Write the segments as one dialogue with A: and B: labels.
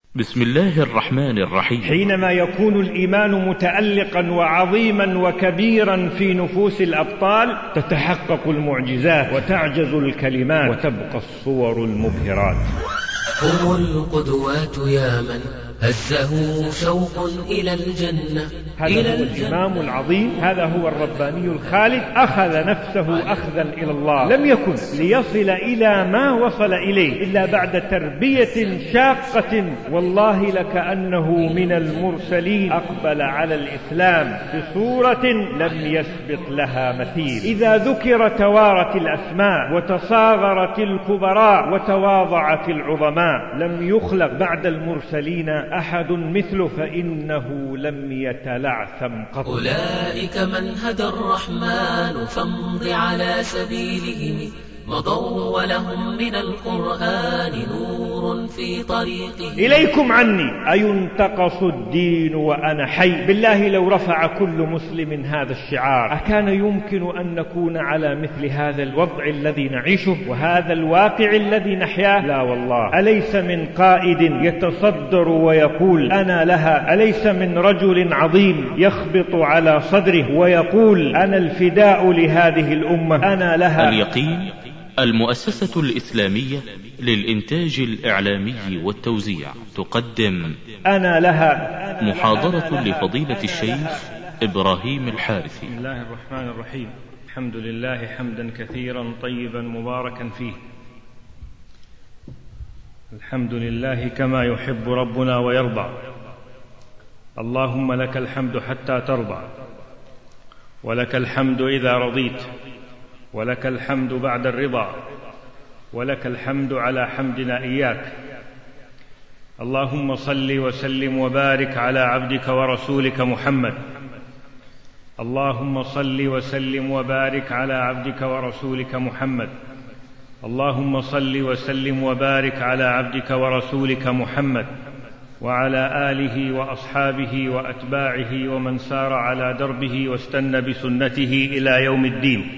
A: بسم الله الرحمن الرحيم.
B: حينما يكون الإيمان متألقا وعظيما وكبيرا في نفوس الأبطال تتحقق المعجزات وتعجز الكلمات وتبقى الصور المبهرات.
C: هم القدوات يا من هزه شوق إلى الجنة.
B: هذا هو الإمام العظيم، هذا هو الرباني الخالد، أخذ نفسه أخذا إلى الله، لم يكن ليصل إلى ما وصل إليه إلا بعد تربية شاقة، والله لكأنه من المرسلين أقبل على الإسلام بصورة لم يسبق لها مثيل. إذا ذكر توارت الأسماء وتصاغرت الكبراء وتواضعت العظماء، لم يخلق بعد المرسلين أحد مثله، فإنه لم يتلعثم قط.
C: أولئك من هدى الرحمن فامض على سبيلهم، مضوا ولهم من القرآن نور في طريقهم.
B: إليكم عني أينتقص الدين وأنا حي. بالله لو رفع كل مسلم هذا الشعار أكان يمكن أن نكون على مثل هذا الوضع الذي نعيشه وهذا الواقع الذي نحياه؟ لا والله. أليس من قائد يتصدر ويقول أنا لها؟ أليس من رجل عظيم يخبط على صدره ويقول أنا الفداء لهذه الأمة، أنا لها؟
A: اليقين المؤسسة الإسلامية للإنتاج الإعلامي والتوزيع تقدم
B: أنا لها
A: محاضرة لفضيلة الشيخ إبراهيم الحارثي.
B: بسم الله الرحمن الرحيم. الحمد لله حمدا كثيرا طيبا مباركا فيه. الحمد لله كما يحب ربنا ويرضى. اللهم لك الحمد حتى ترضى، ولك الحمد إذا رضيت، ولك الحمد بعد الرضا، ولك الحمد على حمدنا إياك. اللهم صل وسلم وبارك على عبدك ورسولك محمد. اللهم صل وسلم وبارك على عبدك ورسولك محمد. اللهم صل وسلم وبارك على عبدك ورسولك محمد وعلى آله وأصحابه وأتباعه ومن سار على دربه واستنى بسنته إلى يوم الدين.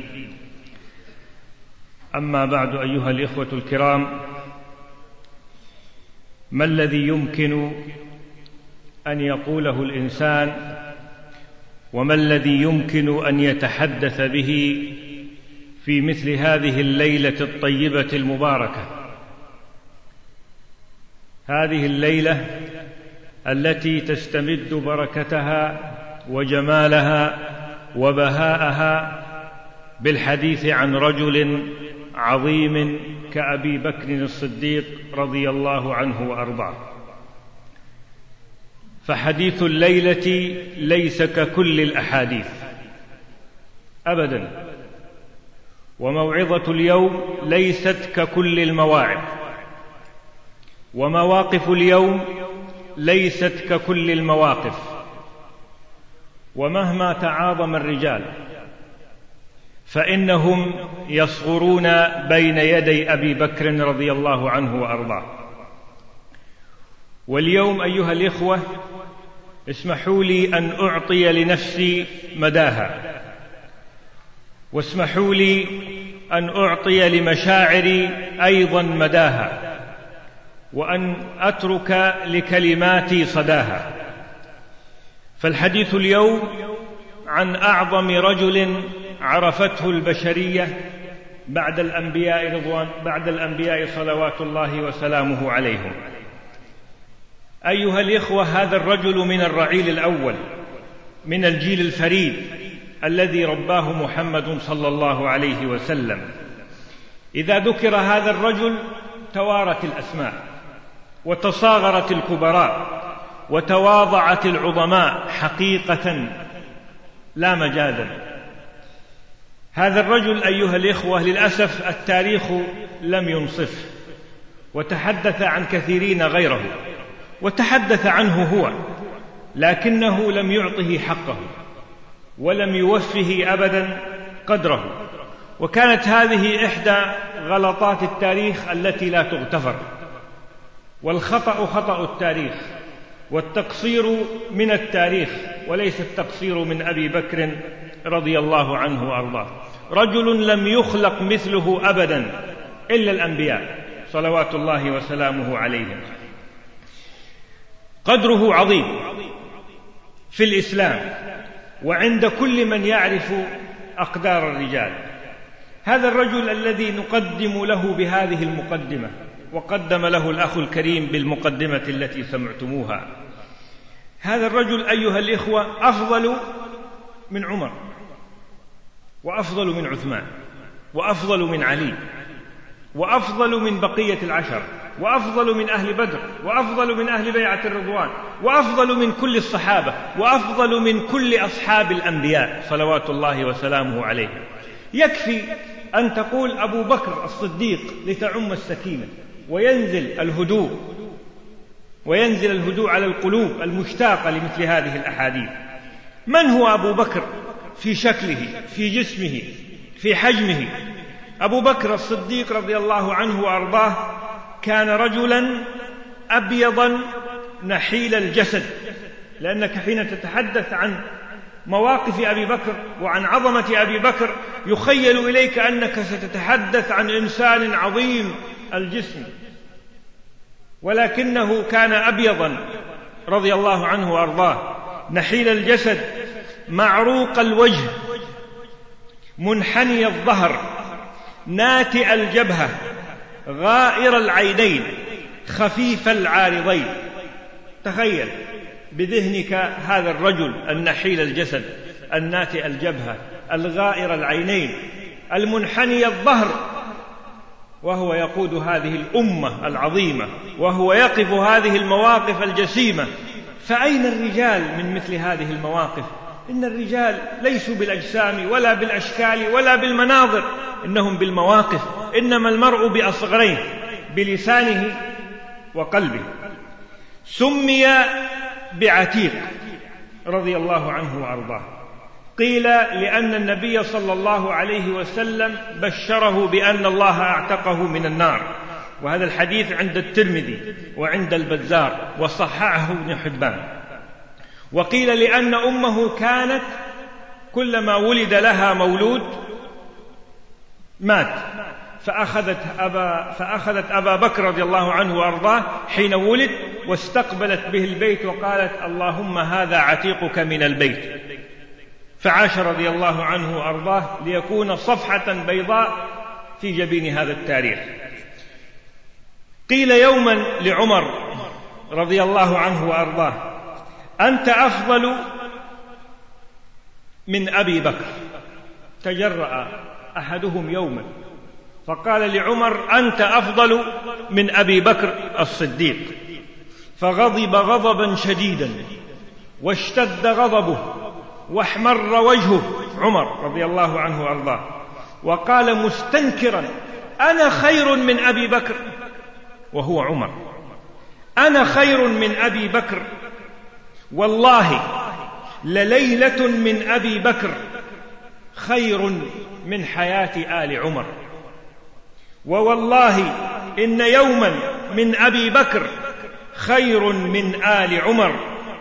B: أما بعد، أيها الإخوة الكرام، ما الذي يمكن أن يقوله الإنسان وما الذي يمكن أن يتحدث به في مثل هذه الليلة الطيبة المباركة، هذه الليلة التي تستمد بركتها وجمالها وبهاءها بالحديث عن رجل عظيم كأبي بكر الصديق رضي الله عنه وأرضاه. فحديث الليلة ليس ككل الأحاديث أبدا، وموعظة اليوم ليست ككل المواعظ، ومواقف اليوم ليست ككل المواقف. ومهما تعاظم الرجال فإنهم يصغرون بين يدي أبي بكر رضي الله عنه وأرضاه. واليوم أيها الإخوة اسمحوا لي أن أعطي لنفسي مداها، واسمحوا لي أن أعطي لمشاعري أيضا مداها، وأن أترك لكلماتي صداها. فالحديث اليوم عن أعظم رجل عرفته البشرية بعد الأنبياء صلوات الله وسلامه عليهم. أيها الإخوة، هذا الرجل من الرعيل الأول، من الجيل الفريد الذي رباه محمد صلى الله عليه وسلم. إذا ذكر هذا الرجل توارت الأسماء وتصاغرت الكبراء وتواضعت العظماء حقيقة لا مجازا. هذا الرجل أيها الإخوة للأسف التاريخ لم ينصفه، وتحدث عن كثيرين غيره، وتحدث عنه هو، لكنه لم يعطه حقه ولم يوفه أبدا قدره. وكانت هذه إحدى غلطات التاريخ التي لا تغتفر. والخطأ خطأ التاريخ، والتقصير من التاريخ وليس التقصير من أبي بكر رضي الله عنه وأرضاه. رجل لم يخلق مثله أبدا إلا الأنبياء صلوات الله وسلامه عليهم. قدره عظيم في الإسلام وعند كل من يعرف أقدار الرجال. هذا الرجل الذي نقدم له بهذه المقدمة، وقدم له الأخ الكريم بالمقدمة التي سمعتموها، هذا الرجل أيها الإخوة أفضل من عمر، وأفضل من عثمان، وأفضل من علي، وأفضل من بقية العشر، وأفضل من أهل بدر، وأفضل من أهل بيعة الرضوان، وأفضل من كل الصحابة، وأفضل من كل أصحاب الأنبياء صلوات الله وسلامه عليهم. يكفي أن تقول أبو بكر الصديق لتعم السكينة وينزل الهدوء على القلوب المشتاقة لمثل هذه الأحاديث. من هو أبو بكر في شكله، في جسمه، في حجمه؟ أبو بكر الصديق رضي الله عنه وأرضاه كان رجلا أبيضا نحيل الجسد، لأنك حين تتحدث عن مواقف أبي بكر وعن عظمة أبي بكر يخيل إليك أنك ستتحدث عن إنسان عظيم الجسم، ولكنه كان أبيضا رضي الله عنه وأرضاه نحيل الجسد، معروق الوجه، منحني الظهر، ناتئ الجبهة، غائر العينين، خفيف العارضين. تخيل بذهنك هذا الرجل النحيل الجسد، الناتئ الجبهة، الغائر العينين، المنحني الظهر، وهو يقود هذه الأمة العظيمة، وهو يقف هذه المواقف الجسيمة. فأين الرجال من مثل هذه المواقف؟ إن الرجال ليسوا بالأجسام ولا بالأشكال ولا بالمناظر، إنهم بالمواقف. إنما المرء بأصغرين، بلسانه وقلبه. سمي بعتيق رضي الله عنه وأرضاه، قيل لأن النبي صلى الله عليه وسلم بشره بأن الله أعتقه من النار، وهذا الحديث عند الترمذي وعند البزار وصححه ابن حبان. وقيل لأن أمه كانت كلما ولد لها مولود مات، فأخذت أبا بكر رضي الله عنه وأرضاه حين ولد واستقبلت به البيت وقالت اللهم هذا عتيقك من البيت، فعاش رضي الله عنه وأرضاه ليكون صفحة بيضاء في جبين هذا التاريخ. قيل يوما لعمر رضي الله عنه وأرضاه أنت أفضل من أبي بكر. تجرأ أحدهم يوما فقال لعمر أنت أفضل من أبي بكر الصديق، فغضب غضبا شديدا واشتد غضبه واحمر وجهه عمر رضي الله عنه وأرضاه، وقال مستنكرا أنا خير من أبي بكر، وهو عمر، أنا خير من أبي بكر، والله لليلة من أبي بكر خير من حياة آل عمر، ووالله إن يوما من أبي بكر خير من آل عمر.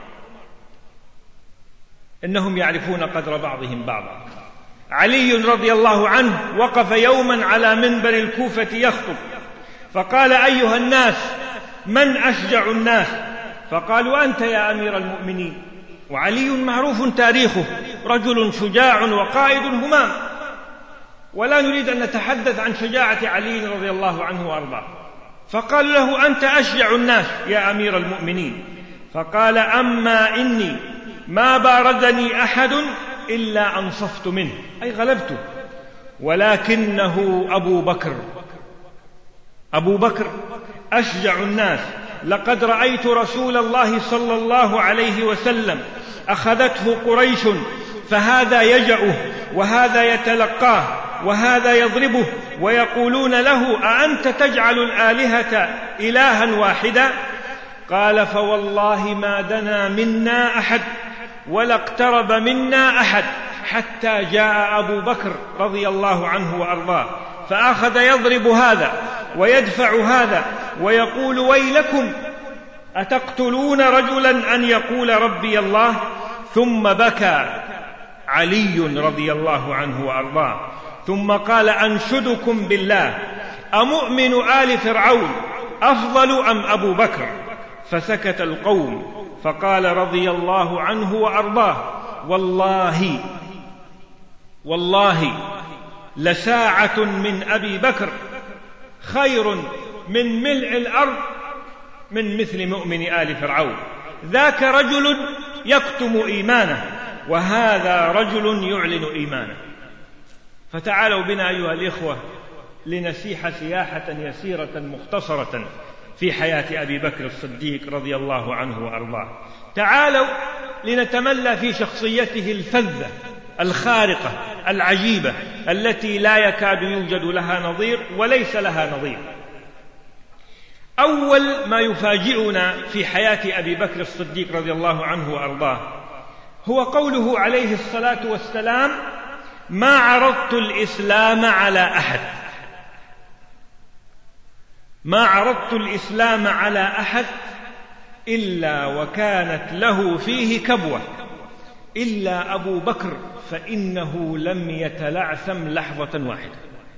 B: إنهم يعرفون قدر بعضهم بعضا. علي رضي الله عنه وقف يوما على منبر الكوفة يخطب، فقال أيها الناس من أشجع الناس؟ فقالوا أنت يا أمير المؤمنين. وعلي معروف تاريخه رجل شجاع وقائد همام، ولا نريد أن نتحدث عن شجاعة علي رضي الله عنه وأرضاه. فقالوا له أنت أشجع الناس يا أمير المؤمنين. فقال أما إني ما باردني أحد إلا أنصفت منه، أي غلبته، ولكنه أبو بكر أشجع الناس. لقد رأيت رسول الله صلى الله عليه وسلم أخذته قريش فهذا يجأه وهذا يتلقاه وهذا يضربه ويقولون له أأنت تجعل الآلهة إلها واحدا؟ قال فوالله ما دنا منا أحد ولا اقترب منا أحد حتى جاء أبو بكر رضي الله عنه وأرضاه، فأخذ يضرب هذا ويدفع هذا ويقول ويلكم أتقتلون رجلا أن يقول ربي الله؟ ثم بكى علي رضي الله عنه وأرضاه، ثم قال أنشدكم بالله أمؤمن آل فرعون أفضل أم أبو بكر؟ فسكت القوم، فقال رضي الله عنه وأرضاه: والله لساعة من أبي بكر خير من ملء الأرض من مثل مؤمن آل فرعون. ذاك رجل يكتم إيمانه، وهذا رجل يعلن إيمانه. فتعالوا بنا أيها الإخوة لنسيح سياحة يسيرة مختصرة في حياة أبي بكر الصديق رضي الله عنه وأرضاه. تعالوا لنتملى في شخصيته الفذة الخارقة العجيبة التي لا يكاد يوجد لها نظير وليس لها نظير. أول ما يفاجئنا في حياة أبي بكر الصديق رضي الله عنه وأرضاه هو قوله عليه الصلاة والسلام: ما عرضت الإسلام على أحد، ما عرضت الإسلام على أحد إلا وكانت له فيه كبوة إلا أبو بكر، فإنه لم يتلعثم لحظة واحدة.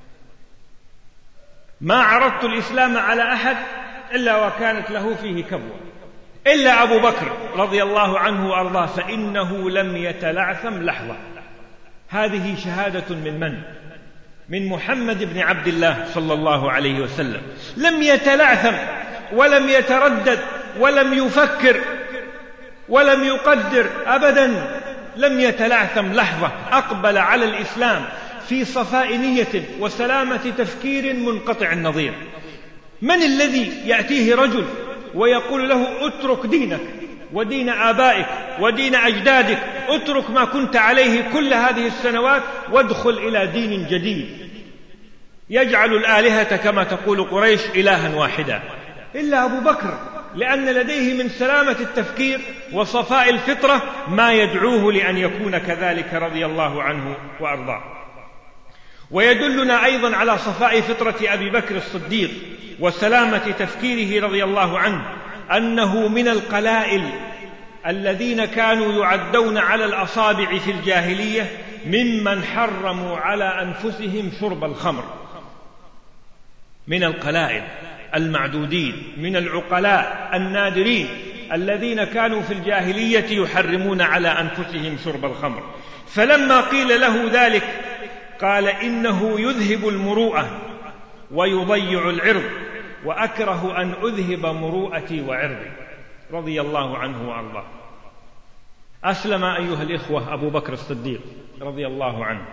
B: ما عرضت الإسلام على أحد إلا وكانت له فيه كبوة إلا أبو بكر رضي الله عنه وأرضاه، فإنه لم يتلعثم لحظة. هذه شهادة من محمد بن عبد الله صلى الله عليه وسلم. لم يتلعثم ولم يتردد ولم يفكر ولم يقدر أبدا، لم يتلعثم لحظة، أقبل على الإسلام في صفاء نية وسلامة تفكير منقطع النظير. من الذي يأتيه رجل ويقول له: اترك دينك ودين آبائك ودين أجدادك، اترك ما كنت عليه كل هذه السنوات وادخل إلى دين جديد يجعل الآلهة كما تقول قريش إلها واحدا؟ إلا أبو بكر، لأن لديه من سلامة التفكير وصفاء الفطرة ما يدعوه لأن يكون كذلك رضي الله عنه وأرضاه. ويدلنا أيضا على صفاء فطرة أبي بكر الصديق وسلامة تفكيره رضي الله عنه أنه من القلائل الذين كانوا يعدون على الأصابع في الجاهلية ممن حرموا على أنفسهم شرب الخمر، من القلائل المعدودين، من العقلاء النادرين الذين كانوا في الجاهلية يحرمون على أنفسهم شرب الخمر. فلما قيل له ذلك قال: إنه يذهب المروءة ويضيع العرض، وأكره أن أذهب مروءتي وعرضي، رضي الله عنه وأرضاه. أسلم أيها الإخوة أبو بكر الصديق رضي الله عنه،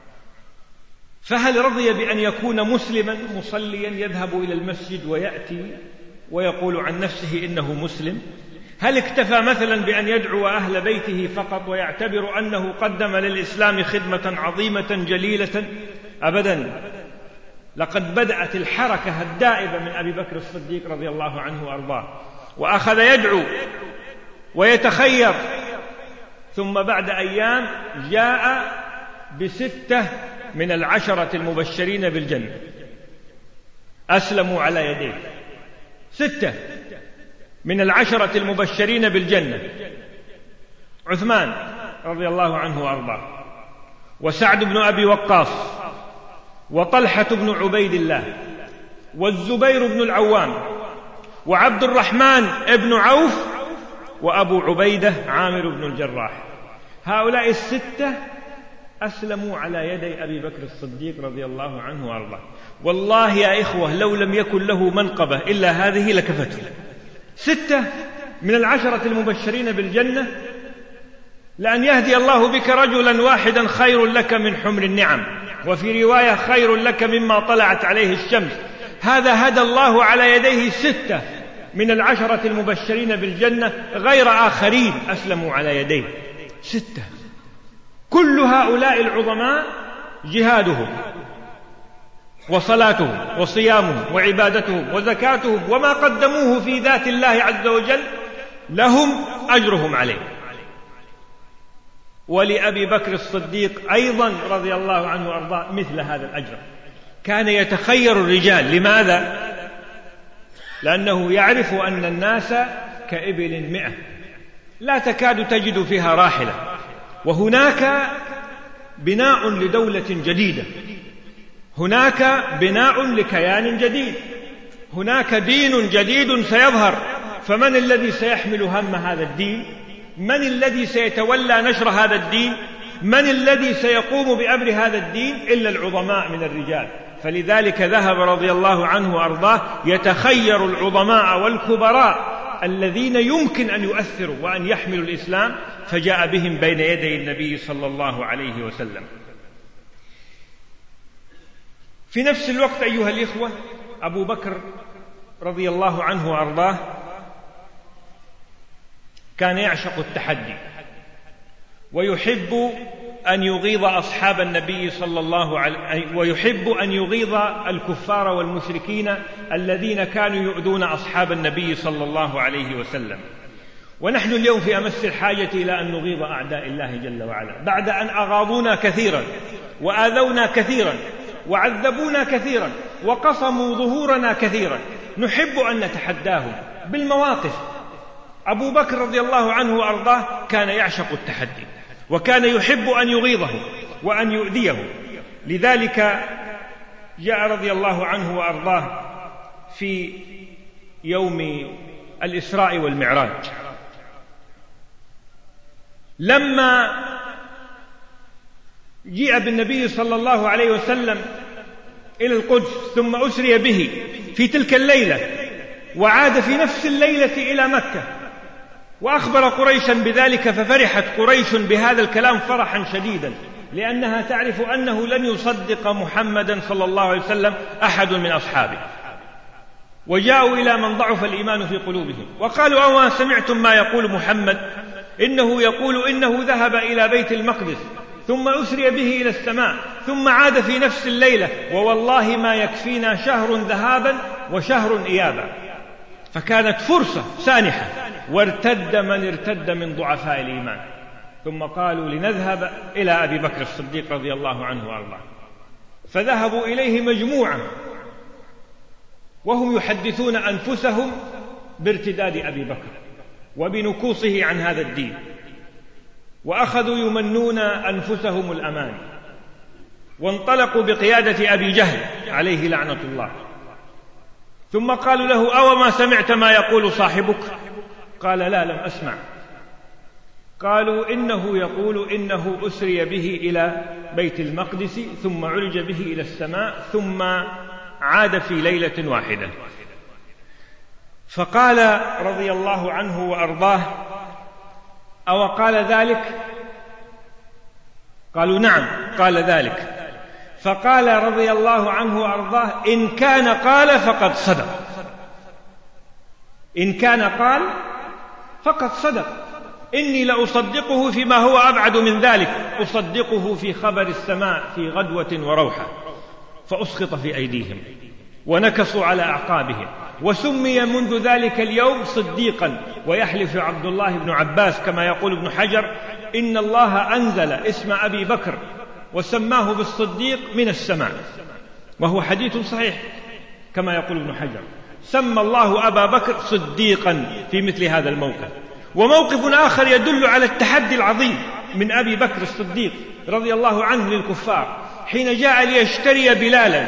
B: فهل رضي بأن يكون مسلما مصليا يذهب إلى المسجد ويأتي ويقول عن نفسه إنه مسلم؟ هل اكتفى مثلا بأن يدعو أهل بيته فقط ويعتبر أنه قدم للإسلام خدمة عظيمة جليلة؟ أبدا، لقد بدأت الحركة الدائبة من أبي بكر الصديق رضي الله عنه وأرضاه، وأخذ يدعو ويتخير، ثم بعد أيام جاء ب6 من 10 المبشرين بالجنة أسلموا على يديه. 6 من 10 المبشرين بالجنة: عثمان رضي الله عنه وأرضاه، وسعد بن أبي وقاص، وطلحة بن عبيد الله، والزبير بن العوام، وعبد الرحمن بن عوف، وأبو عبيدة عامر بن الجراح. هؤلاء 6 أسلموا على يدي أبي بكر الصديق رضي الله عنه وأرضاه. والله يا إخوة لو لم يكن له منقبة إلا هذه لكفته. 6 من 10 المبشرين بالجنة، لأن يهدي الله بك رجلا واحدا خير لك من حمر النعم، وفي رواية خير لك مما طلعت عليه الشمس. هذا هدى الله على يديه 6 من 10 المبشرين بالجنة، غير آخرين أسلموا على يديه. 6. كل هؤلاء العظماء جهادهم وصلاتهم وصيامهم وعبادتهم وزكاتهم وما قدموه في ذات الله عز وجل لهم أجرهم عليه. ولأبي بكر الصديق أيضا رضي الله عنه وأرضاه مثل هذا الأجر. كان يتخير الرجال. لماذا؟ لأنه يعرف أن الناس كإبل 100 لا تكاد تجد فيها راحلة، وهناك بناء لدولة جديدة، هناك بناء لكيان جديد، هناك دين جديد سيظهر، فمن الذي سيحمل هم هذا الدين؟ من الذي سيتولى نشر هذا الدين؟ من الذي سيقوم بأمر هذا الدين؟ إلا العظماء من الرجال. فلذلك ذهب رضي الله عنه وأرضاه يتخير العظماء والكبراء الذين يمكن أن يؤثروا وأن يحملوا الإسلام، فجاء بهم بين يدي النبي صلى الله عليه وسلم. في نفس الوقت أيها الإخوة، أبو بكر رضي الله عنه وأرضاه كان يعشق التحدي، ويحب أن يغيظ أصحاب النبي صلى الله عليه، ويحب أن يغيظ الكفار والمشركين الذين كانوا يؤذون أصحاب النبي صلى الله عليه وسلم. ونحن اليوم في أمس الحاجة إلى أن نغيظ أعداء الله جل وعلا، بعد أن أغاظونا كثيرا وآذونا كثيرا وعذبونا كثيرا وقصموا ظهورنا كثيرا، نحب أن نتحداهم بالمواقف. أبو بكر رضي الله عنه وأرضاه كان يعشق التحدي، وكان يحب أن يغيظه وأن يؤذيه. لذلك جاء رضي الله عنه وأرضاه في يوم الإسراء والمعراج، لما جاء بالنبي صلى الله عليه وسلم إلى القدس ثم أسري به في تلك الليلة، وعاد في نفس الليلة إلى مكة، وأخبر قريشا بذلك، ففرحت قريش بهذا الكلام فرحا شديدا، لأنها تعرف أنه لن يصدق محمدا صلى الله عليه وسلم أحد من أصحابه. وجاءوا إلى من ضعف الإيمان في قلوبهم وقالوا: أوما سمعتم ما يقول محمد؟ إنه يقول إنه ذهب إلى بيت المقدس ثم أسري به إلى السماء ثم عاد في نفس الليلة، ووالله ما يكفينا شهر ذهابا وشهر إيابا. فكانت فرصة سانحة، وارتد من ارتد من ضعفاء الإيمان، ثم قالوا: لنذهب إلى أبي بكر الصديق رضي الله عنه وأرضاه. فذهبوا إليه مجموعة وهم يحدثون أنفسهم بارتداد أبي بكر وبنكوصه عن هذا الدين، وأخذوا يمنون أنفسهم الأمان، وانطلقوا بقيادة أبي جهل عليه لعنة الله. ثم قالوا له: أوما سمعت ما يقول صاحبك؟ قال: لا، لم أسمع. قالوا: إنه يقول إنه أسري به إلى بيت المقدس ثم عرج به إلى السماء ثم عاد في ليلة واحدة. فقال رضي الله عنه وأرضاه: أو قال ذلك؟ قالوا: نعم قال ذلك. فقال رضي الله عنه وأرضاه: إن كان قال فقد صدق، إن كان قال فقد صدق، إني لأصدقه فيما هو أبعد من ذلك، أصدقه في خبر السماء في غدوة وروحة. فأسقط في أيديهم ونكصوا على أعقابهم، وسمي منذ ذلك اليوم صديقا. ويحلف عبد الله بن عباس كما يقول ابن حجر: إن الله أنزل اسم أبي بكر وسماه بالصديق من السماء، وهو حديث صحيح كما يقول ابن حجر، سمى الله أبا بكر صديقا في مثل هذا الموقف. وموقف آخر يدل على التحدي العظيم من أبي بكر الصديق رضي الله عنه للكفار، حين جاء ليشتري بلالا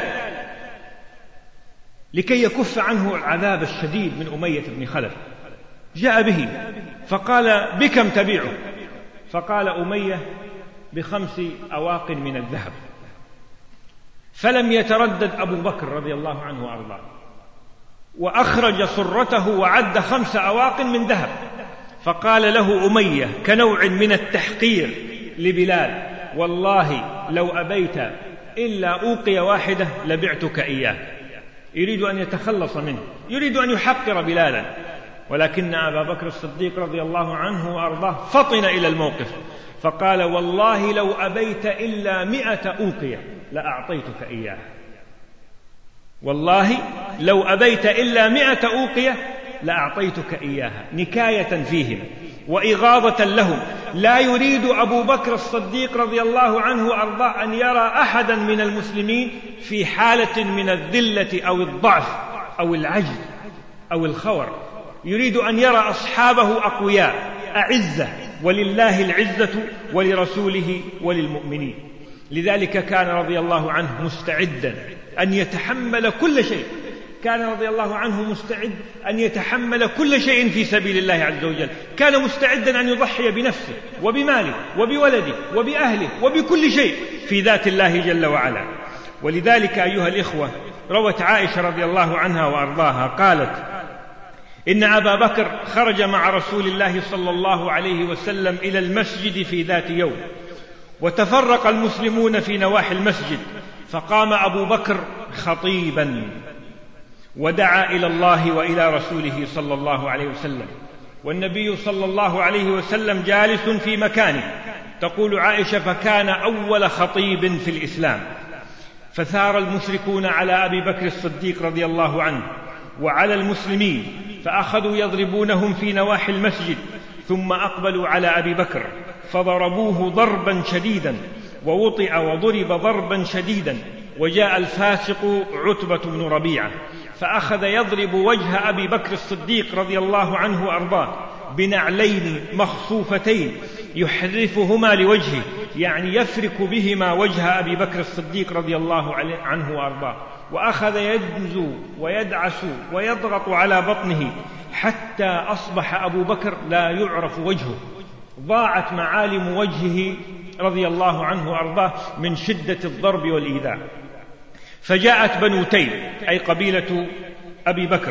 B: لكي يكف عنه العذاب الشديد من أمية بن خلف، جاء به فقال: بكم تبيعه؟ فقال أمية: ب5 أواق من الذهب. فلم يتردد أبو بكر رضي الله عنه وأرضاه، وأخرج صرته وعد 5 أواق من ذهب. فقال له أمية كنوع من التحقير لبلال: والله لو أبيت إلا أوقية واحدة لبعتك إياه. يريد أن يتخلص منه، يريد أن يحقر بلالا. ولكن أبا بكر الصديق رضي الله عنه وأرضاه فطن إلى الموقف فقال: والله لو أبيت إلا 100 أوقية لأعطيتك إياه، والله لو أبيت إلا 100 أوقية لأعطيتك إياها، نكاية فيهم وإغاظة لهم. لا يريد أبو بكر الصديق رضي الله عنه وأرضاه أن يرى أحدا من المسلمين في حالة من الذلة أو الضعف أو العجز أو الخور، يريد أن يرى أصحابه أقوياء أعزة، ولله العزة ولرسوله وللمؤمنين. لذلك كان رضي الله عنه مستعدا أن يتحمل كل شيء، كان رضي الله عنه مستعد أن يتحمل كل شيء في سبيل الله عز وجل، كان مستعدا أن يضحي بنفسه وبماله وبولده وبأهله وبكل شيء في ذات الله جل وعلا. ولذلك أيها الإخوة، روت عائشة رضي الله عنها وأرضاها قالت: إن أبا بكر خرج مع رسول الله صلى الله عليه وسلم إلى المسجد في ذات يوم، وتفرق المسلمون في نواحي المسجد، فقام أبو بكر خطيبا ودعا إلى الله وإلى رسوله صلى الله عليه وسلم، والنبي صلى الله عليه وسلم جالس في مكانه. تقول عائشة: فكان أول خطيب في الإسلام، فثار المشركون على أبي بكر الصديق رضي الله عنه وعلى المسلمين، فأخذوا يضربونهم في نواحي المسجد، ثم أقبلوا على أبي بكر فضربوه ضربا شديدا، ووطئ وضرب ضربا شديدا، وجاء الفاسق عتبة بن ربيعة فأخذ يضرب وجه أبي بكر الصديق رضي الله عنه وأرضاه بنعلين مخصوفتين يحرفهما لوجهه، يعني يفرك بهما وجه أبي بكر الصديق رضي الله عنه وأرضاه، وأخذ يدنز ويدعس ويضغط على بطنه حتى أصبح أبو بكر لا يعرف وجهه، ضاعت معالم وجهه رضي الله عنه وأرضاه من شدة الضرب والإيذاء. فجاءت بنو تيم أي قبيلة أبي بكر،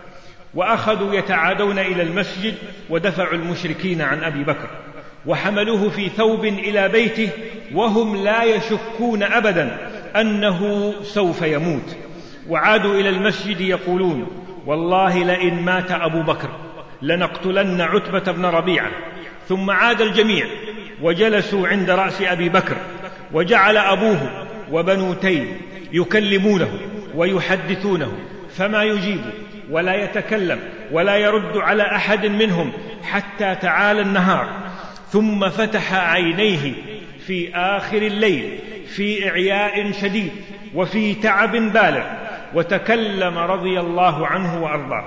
B: وأخذوا يتعادون إلى المسجد ودفعوا المشركين عن أبي بكر، وحملوه في ثوب إلى بيته، وهم لا يشكون أبدا أنه سوف يموت، وعادوا إلى المسجد يقولون: والله لئن مات أبو بكر لنقتلن عتبة بن ربيعة. ثم عاد الجميع وجلسوا عند رأس أبي بكر، وجعل أبوه وبنو تيم يكلمونه ويحدثونه، فما يجيب ولا يتكلم ولا يرد على أحد منهم حتى تعالى النهار، ثم فتح عينيه في آخر الليل في إعياء شديد وفي تعب بالغ، وتكلم رضي الله عنه وأرضاه.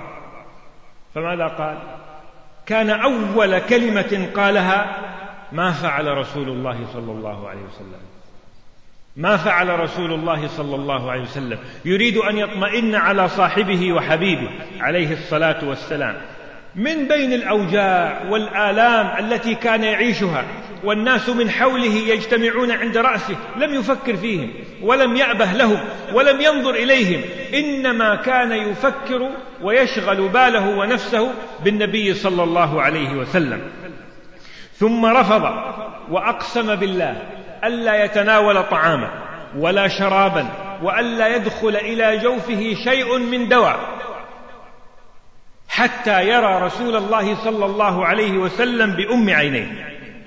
B: فماذا قال؟ كان أول كلمة قالها: ما فعل رسول الله صلى الله عليه وسلم، ما فعل رسول الله صلى الله عليه وسلم. يريد أن يطمئن على صاحبه وحبيبه عليه الصلاة والسلام من بين الأوجاع والآلام التي كان يعيشها، والناس من حوله يجتمعون عند رأسه، لم يفكر فيهم ولم يأبه لهم ولم ينظر إليهم، إنما كان يفكر ويشغل باله ونفسه بالنبي صلى الله عليه وسلم. ثم رفض وأقسم بالله ألا يتناول طعاما ولا شرابا، وألا يدخل إلى جوفه شيء من دواء حتى يرى رسول الله صلى الله عليه وسلم بأم عينيه.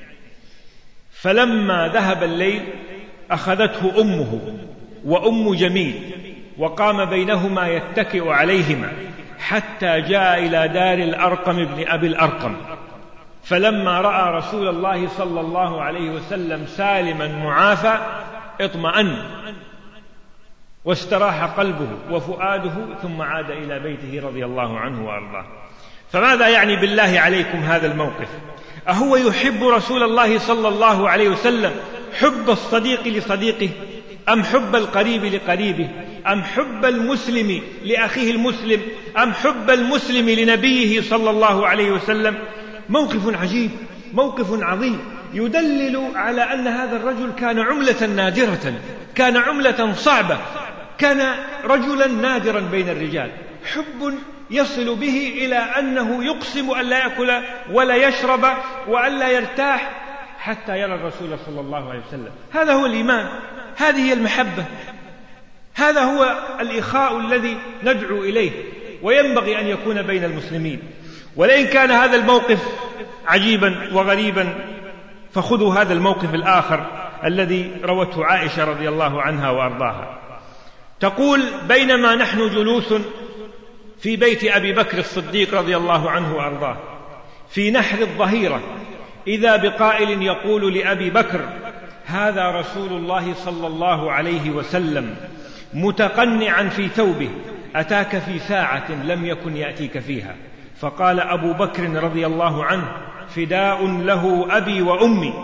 B: فلما ذهب الليل أخذته أمه وأم جميل، وقام بينهما يتكئ عليهما حتى جاء إلى دار الأرقم بن أبي الأرقم. فلما رأى رسول الله صلى الله عليه وسلم سالما معافى اطمأن واستراح قلبه وفؤاده، ثم عاد إلى بيته رضي الله عنه وأرضاه. فماذا يعني بالله عليكم هذا الموقف؟ أهو يحب رسول الله صلى الله عليه وسلم حب الصديق لصديقه، أم حب القريب لقريبه، أم حب المسلم لأخيه المسلم، أم حب المسلم لنبيه صلى الله عليه وسلم؟ موقف عجيب، موقف عظيم، يدلل على أن هذا الرجل كان عملة نادرة، كان عملة صعبة، كان رجلا نادرا بين الرجال، حب يصل به إلى أنه يقسم أن لا يأكل ولا يشرب وأن لا يرتاح حتى يرى الرسول صلى الله عليه وسلم. هذا هو الإيمان، هذه هي المحبة، هذا هو الإخاء الذي ندعو إليه وينبغي أن يكون بين المسلمين. ولئن كان هذا الموقف عجيبا وغريبا، فخذوا هذا الموقف الآخر الذي روته عائشة رضي الله عنها وأرضاها. تقول: بينما نحن جلوس في بيت أبي بكر الصديق رضي الله عنه وأرضاه في نحر الظهيرة، إذا بقائل يقول لأبي بكر: هذا رسول الله صلى الله عليه وسلم متقنعا في ثوبه، أتاك في ساعة لم يكن يأتيك فيها. فقال أبو بكر رضي الله عنه: فداء له أبي وأمي،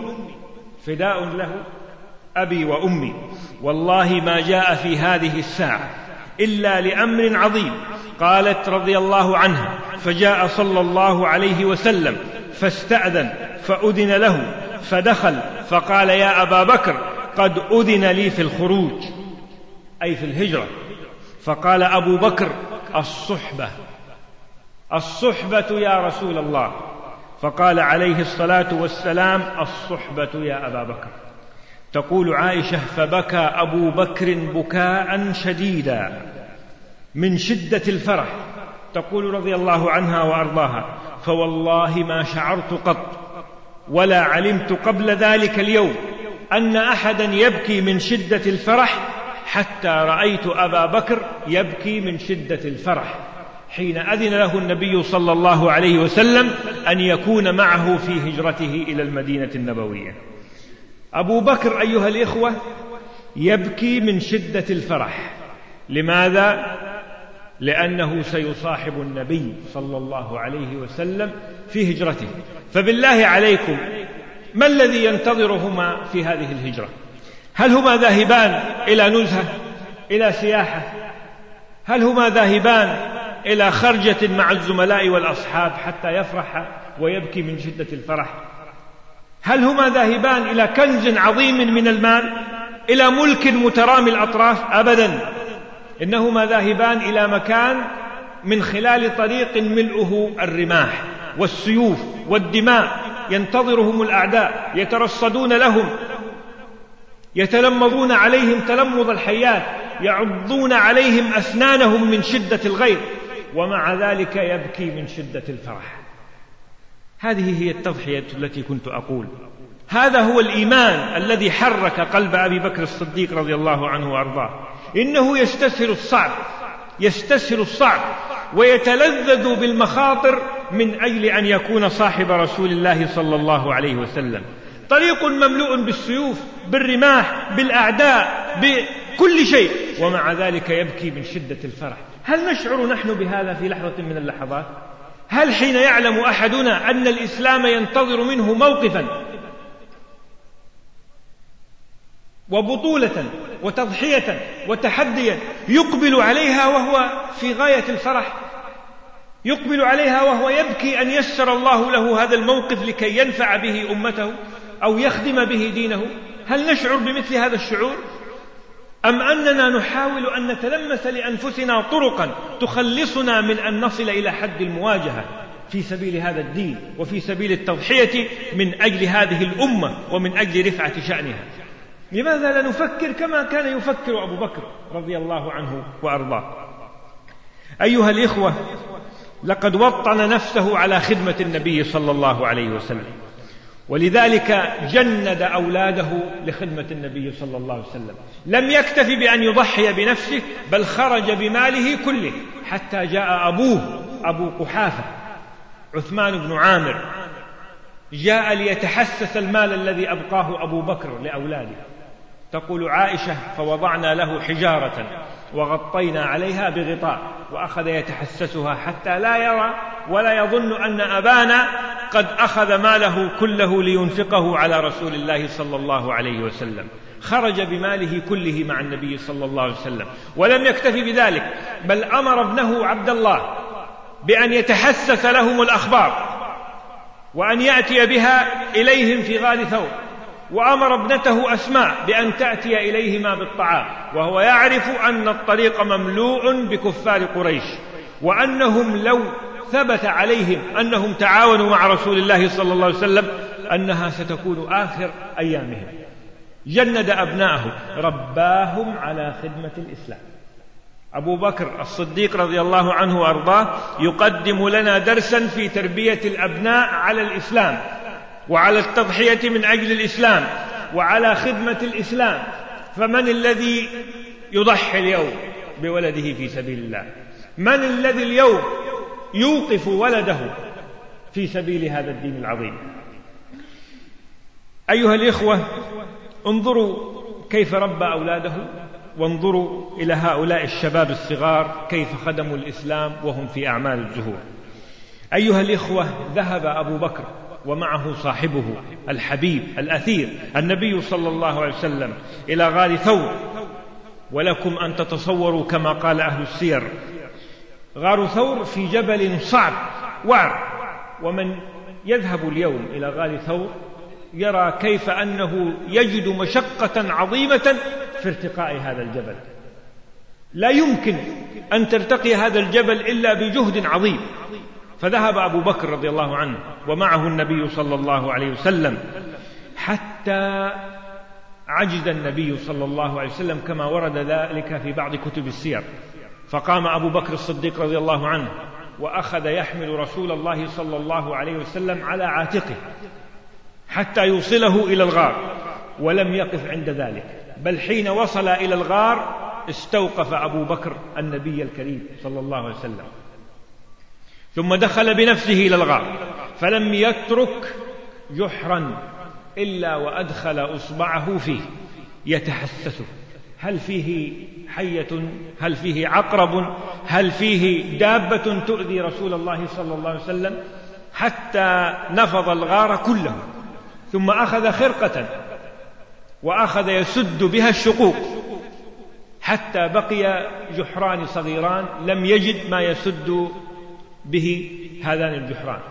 B: فداء له أبي وأمي، والله ما جاء في هذه الساعة إلا لأمر عظيم. قالت رضي الله عنها: فجاء صلى الله عليه وسلم فاستأذن فأذن له، فدخل فقال: يا أبا بكر، قد أذن لي في الخروج، أي في الهجرة. فقال أبو بكر: الصحبة يا رسول الله. فقال عليه الصلاة والسلام: الصحبة يا أبا بكر. تقول عائشة: فبكى أبو بكر بكاء شديدا من شدة الفرح. تقول رضي الله عنها وأرضاها: فوالله ما شعرت قط ولا علمت قبل ذلك اليوم أن أحدا يبكي من شدة الفرح حتى رأيت أبا بكر يبكي من شدة الفرح حين أذن له النبي صلى الله عليه وسلم أن يكون معه في هجرته إلى المدينة النبوية. أبو بكر أيها الإخوة يبكي من شدة الفرح. لماذا؟ لأنه سيصاحب النبي صلى الله عليه وسلم في هجرته. فبالله عليكم، ما الذي ينتظرهما في هذه الهجرة؟ هل هما ذاهبان إلى نزهة، إلى سياحة؟ هل هما ذاهبان إلى خرجة مع الزملاء والأصحاب حتى يفرح ويبكي من شدة الفرح؟ هل هما ذاهبان إلى كنز عظيم من المال، إلى ملك مترامي الأطراف؟ أبدا، إنهما ذاهبان إلى مكان من خلال طريق ملؤه الرماح والسيوف والدماء، ينتظرهم الأعداء، يترصدون لهم، يتلمضون عليهم تلمض الحيات، يعضون عليهم أسنانهم من شدة الغيظ، ومع ذلك يبكي من شدة الفرح. هذه هي التضحية التي كنت أقول. هذا هو الإيمان الذي حرك قلب أبي بكر الصديق رضي الله عنه وأرضاه. إنه يستسهل الصعب ويتلذذ بالمخاطر من أجل أن يكون صاحب رسول الله صلى الله عليه وسلم. طريق مملوء بالسيوف، بالرماح، بالأعداء، بكل شيء، ومع ذلك يبكي من شدة الفرح. هل نشعر نحن بهذا في لحظة من اللحظات؟ هل حين يعلم أحدنا أن الإسلام ينتظر منه موقفا وبطولة وتضحية وتحديا يقبل عليها وهو في غاية الفرح، يقبل عليها وهو يبكي أن يسر الله له هذا الموقف لكي ينفع به أمته أو يخدم به دينه؟ هل نشعر بمثل هذا الشعور؟ أم أننا نحاول أن نتلمس لأنفسنا طرقا تخلصنا من أن نصل إلى حد المواجهة في سبيل هذا الدين وفي سبيل التضحية من أجل هذه الأمة ومن أجل رفعة شأنها؟ لماذا لا نفكر كما كان يفكر أبو بكر رضي الله عنه وأرضاه؟ أيها الإخوة، لقد وطن نفسه على خدمة النبي صلى الله عليه وسلم، ولذلك جند أولاده لخدمة النبي صلى الله عليه وسلم. لم يكتف بأن يضحي بنفسه، بل خرج بماله كله، حتى جاء أبوه أبو قحافة عثمان بن عامر، جاء ليتحسس المال الذي أبقاه أبو بكر لأولاده. تقول عائشة: فوضعنا له حجارة وغطينا عليها بغطاء، وأخذ يتحسسها حتى لا يرى ولا يظن أن أبانا قد أخذ ماله كله لينفقه على رسول الله صلى الله عليه وسلم. خرج بماله كله مع النبي صلى الله عليه وسلم، ولم يكتفي بذلك، بل أمر ابنه عبد الله بأن يتحسس لهم الأخبار وأن يأتي بها إليهم في غار ثور، وأمر ابنته أسماء بأن تأتي إليهما بالطعام، وهو يعرف أن الطريق مملوء بكفار قريش، وأنهم لو ثبت عليهم أنهم تعاونوا مع رسول الله صلى الله عليه وسلم أنها ستكون آخر أيامهم. جند أبناءه، رباهم على خدمة الإسلام. أبو بكر الصديق رضي الله عنه وأرضاه يقدم لنا درسا في تربية الأبناء على الإسلام وعلى التضحية من أجل الإسلام وعلى خدمة الإسلام. فمن الذي يضحي اليوم بولده في سبيل الله؟ من الذي اليوم يوقف ولده في سبيل هذا الدين العظيم؟ أيها الإخوة، انظروا كيف ربى أولاده، وانظروا إلى هؤلاء الشباب الصغار كيف خدموا الإسلام وهم في أعمال الزهور. أيها الإخوة، ذهب أبو بكر ومعه صاحبه الحبيب الأثير النبي صلى الله عليه وسلم إلى غار ثور ولكم أن تتصوروا كما قال أهل السير: غار ثور في جبل صعب وعر، ومن يذهب اليوم إلى غار ثور يرى كيف أنه يجد مشقة عظيمة في ارتقاء هذا الجبل. لا يمكن أن ترتقي هذا الجبل إلا بجهد عظيم. فذهب أبو بكر رضي الله عنه ومعه النبي صلى الله عليه وسلم، حتى عجز النبي صلى الله عليه وسلم كما ورد ذلك في بعض كتب السير. فقام أبو بكر الصديق رضي الله عنه وأخذ يحمل رسول الله صلى الله عليه وسلم على عاتقه حتى يوصله إلى الغار، ولم يقف عند ذلك، بل حين وصل إلى الغار استوقف أبو بكر النبي الكريم صلى الله عليه وسلم، ثم دخل بنفسه إلى الغار، فلم يترك جحرا إلا وأدخل أصبعه فيه يتحسسه، هل فيه حية، هل فيه عقرب، هل فيه دابة تؤذي رسول الله صلى الله عليه وسلم، حتى نفض الغار كله. ثم أخذ خرقة وأخذ يسد بها الشقوق حتى بقي جحران صغيران لم يجد ما يسد به هذان الجحران.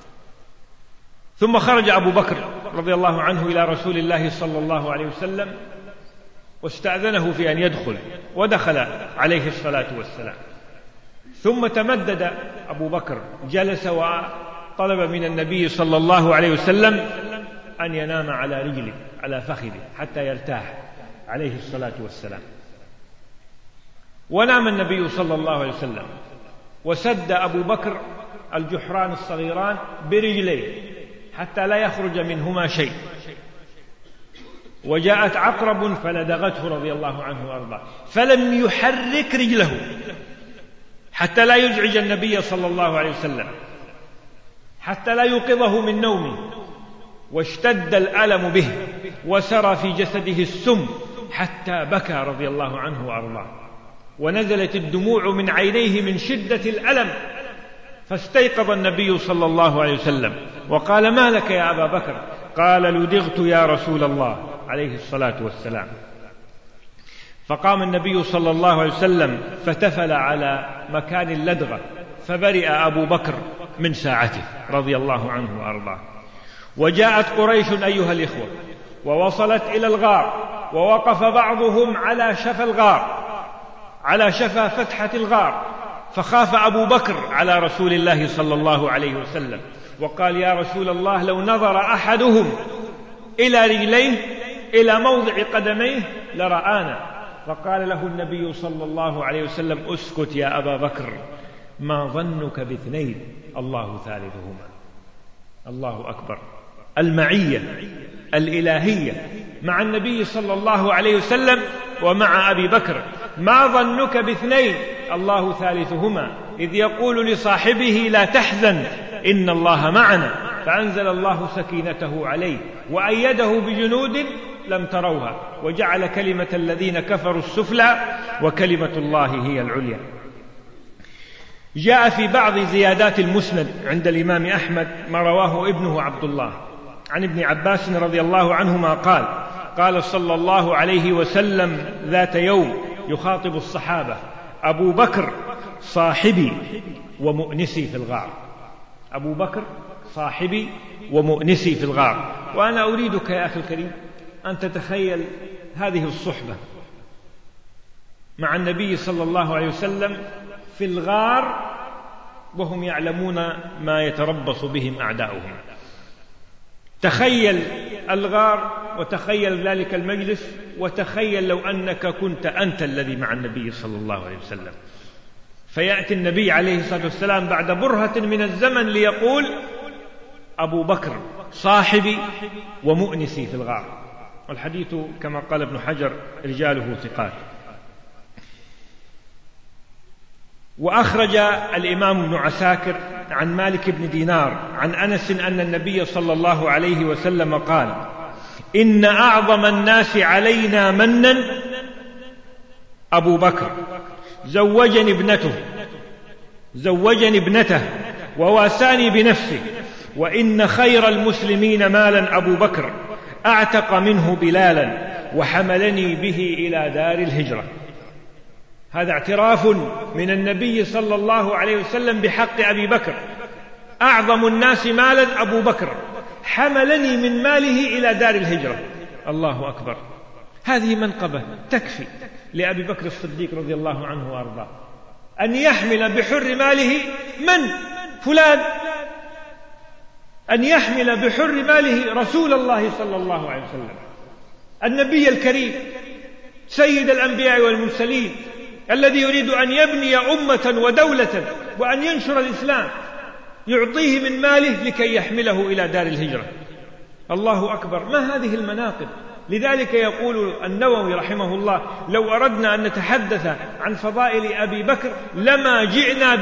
B: ثم خرج أبو بكر رضي الله عنه إلى رسول الله صلى الله عليه وسلم واستأذنه في أن يدخل، ودخل عليه الصلاة والسلام. ثم تمدد أبو بكر، جلس وطلب من النبي صلى الله عليه وسلم أن ينام على رجله، على فخذه، حتى يرتاح عليه الصلاة والسلام. ونام النبي صلى الله عليه وسلم، وسد أبو بكر الجحران الصغيران برجليه حتى لا يخرج منهما شيء. وجاءت عقرب فلدغته رضي الله عنه وأرضاه، فلم يحرك رجله حتى لا يزعج النبي صلى الله عليه وسلم، حتى لا يوقظه من نومه. واشتد الألم به وسرى في جسده السم حتى بكى رضي الله عنه وأرضاه، ونزلت الدموع من عينيه من شدة الألم. فاستيقظ النبي صلى الله عليه وسلم وقال: ما لك يا أبا بكر؟ قال: لدغت يا رسول الله عليه الصلاة والسلام. فقام النبي صلى الله عليه وسلم فتفل على مكان اللدغة، فبرئ أبو بكر من ساعته رضي الله عنه وأرضاه. وجاءت قريش أيها الإخوة ووصلت إلى الغار، ووقف بعضهم على شفا الغار، على شفا فتحة الغار، فخاف أبو بكر على رسول الله صلى الله عليه وسلم وقال: يا رسول الله، لو نظر أحدهم إلى رجليه، إلى موضع قدميه، لرآنا. فقال له النبي صلى الله عليه وسلم: اسكت يا أبا بكر، ما ظنك باثنين الله ثالثهما. الله أكبر. المعية الإلهية مع النبي صلى الله عليه وسلم ومع أبي بكر. ما ظنك باثنين الله ثالثهما، إذ يقول لصاحبه: لا تحزن إن الله معنا. فأنزل الله سكينته عليه وأيده بجنود لم تروها، وجعل كلمة الذين كفروا السفلى وكلمة الله هي العليا. جاء في بعض زيادات المسند عند الإمام أحمد ما رواه ابنه عبد الله عن ابن عباس رضي الله عنهما قال: قال صلى الله عليه وسلم ذات يوم يخاطب الصحابة: أبو بكر صاحبي ومؤنسي في الغار. أبو بكر صاحبي ومؤنسي في الغار. وأنا أريدك يا أخي الكريم أن تتخيل هذه الصحبة مع النبي صلى الله عليه وسلم في الغار، وهم يعلمون ما يتربص بهم أعداؤهم. تخيل الغار، وتخيل ذلك المجلس، وتخيل لو أنك كنت أنت الذي مع النبي صلى الله عليه وسلم. فيأتي النبي عليه الصلاة والسلام بعد برهة من الزمن ليقول: أبو بكر صاحبي ومؤنسي في الغار. والحديث كما قال ابن حجر رجاله ثقات. وأخرج الإمام ابن عساكر عن مالك بن دينار عن أنس أن النبي صلى الله عليه وسلم قال: إن أعظم الناس علينا منا أبو بكر، زوجني ابنته وواساني بنفسه، وإن خير المسلمين مالا أبو بكر، أعتق منه بلالا وحملني به إلى دار الهجرة. هذا اعتراف من النبي صلى الله عليه وسلم بحق أبي بكر: أعظم الناس مالا أبو بكر، حملني من ماله إلى دار الهجرة. الله أكبر. هذه منقبة تكفي لأبي بكر الصديق رضي الله عنه وأرضاه أن يحمل بحر ماله من؟ فلان. أن يحمل بحر ماله رسول الله صلى الله عليه وسلم، النبي الكريم، سيد الأنبياء والمرسلين، الذي يريد أن يبني أمة ودولة وأن ينشر الإسلام، يعطيه من ماله لكي يحمله إلى دار الهجرة. الله أكبر. ما هذه المناقب؟ لذلك يقول النووي رحمه الله: لو أردنا أن نتحدث عن فضائل أبي بكر لما جئنا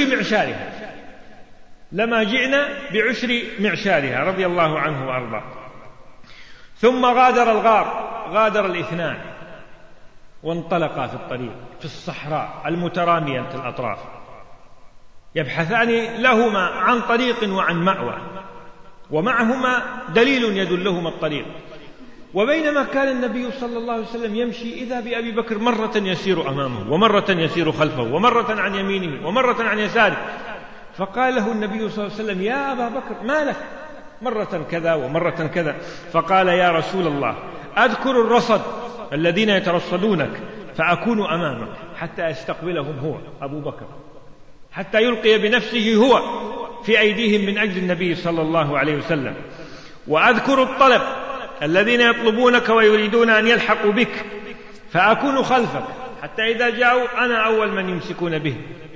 B: بعشر معشارها رضي الله عنه وأرضاه. ثم غادر الغار، غادر الاثنان وانطلقا في الطريق في الصحراء المترامية الأطراف، يبحثان لهما عن طريق وعن مأوى، ومعهما دليل يدلهما الطريق. وبينما كان النبي صلى الله عليه وسلم يمشي إذا بأبي بكر مرة يسير أمامه ومرة يسير خلفه ومرة عن يمينه ومرة عن يساره، فقال له النبي صلى الله عليه وسلم: يا أبا بكر ما لك؟ مرة كذا ومرة كذا. فقال: يا رسول الله، أذكر الرصد الذين يترصدونك فأكون أمامك حتى يستقبلهم هو أبو بكر، حتى يلقي بنفسه هو في أيديهم من أجل النبي صلى الله عليه وسلم. وأذكر الطلب الذين يطلبونك ويريدون أن يلحقوا بك فأكون خلفك حتى إذا جاءوا أنا أول من يمسكون به.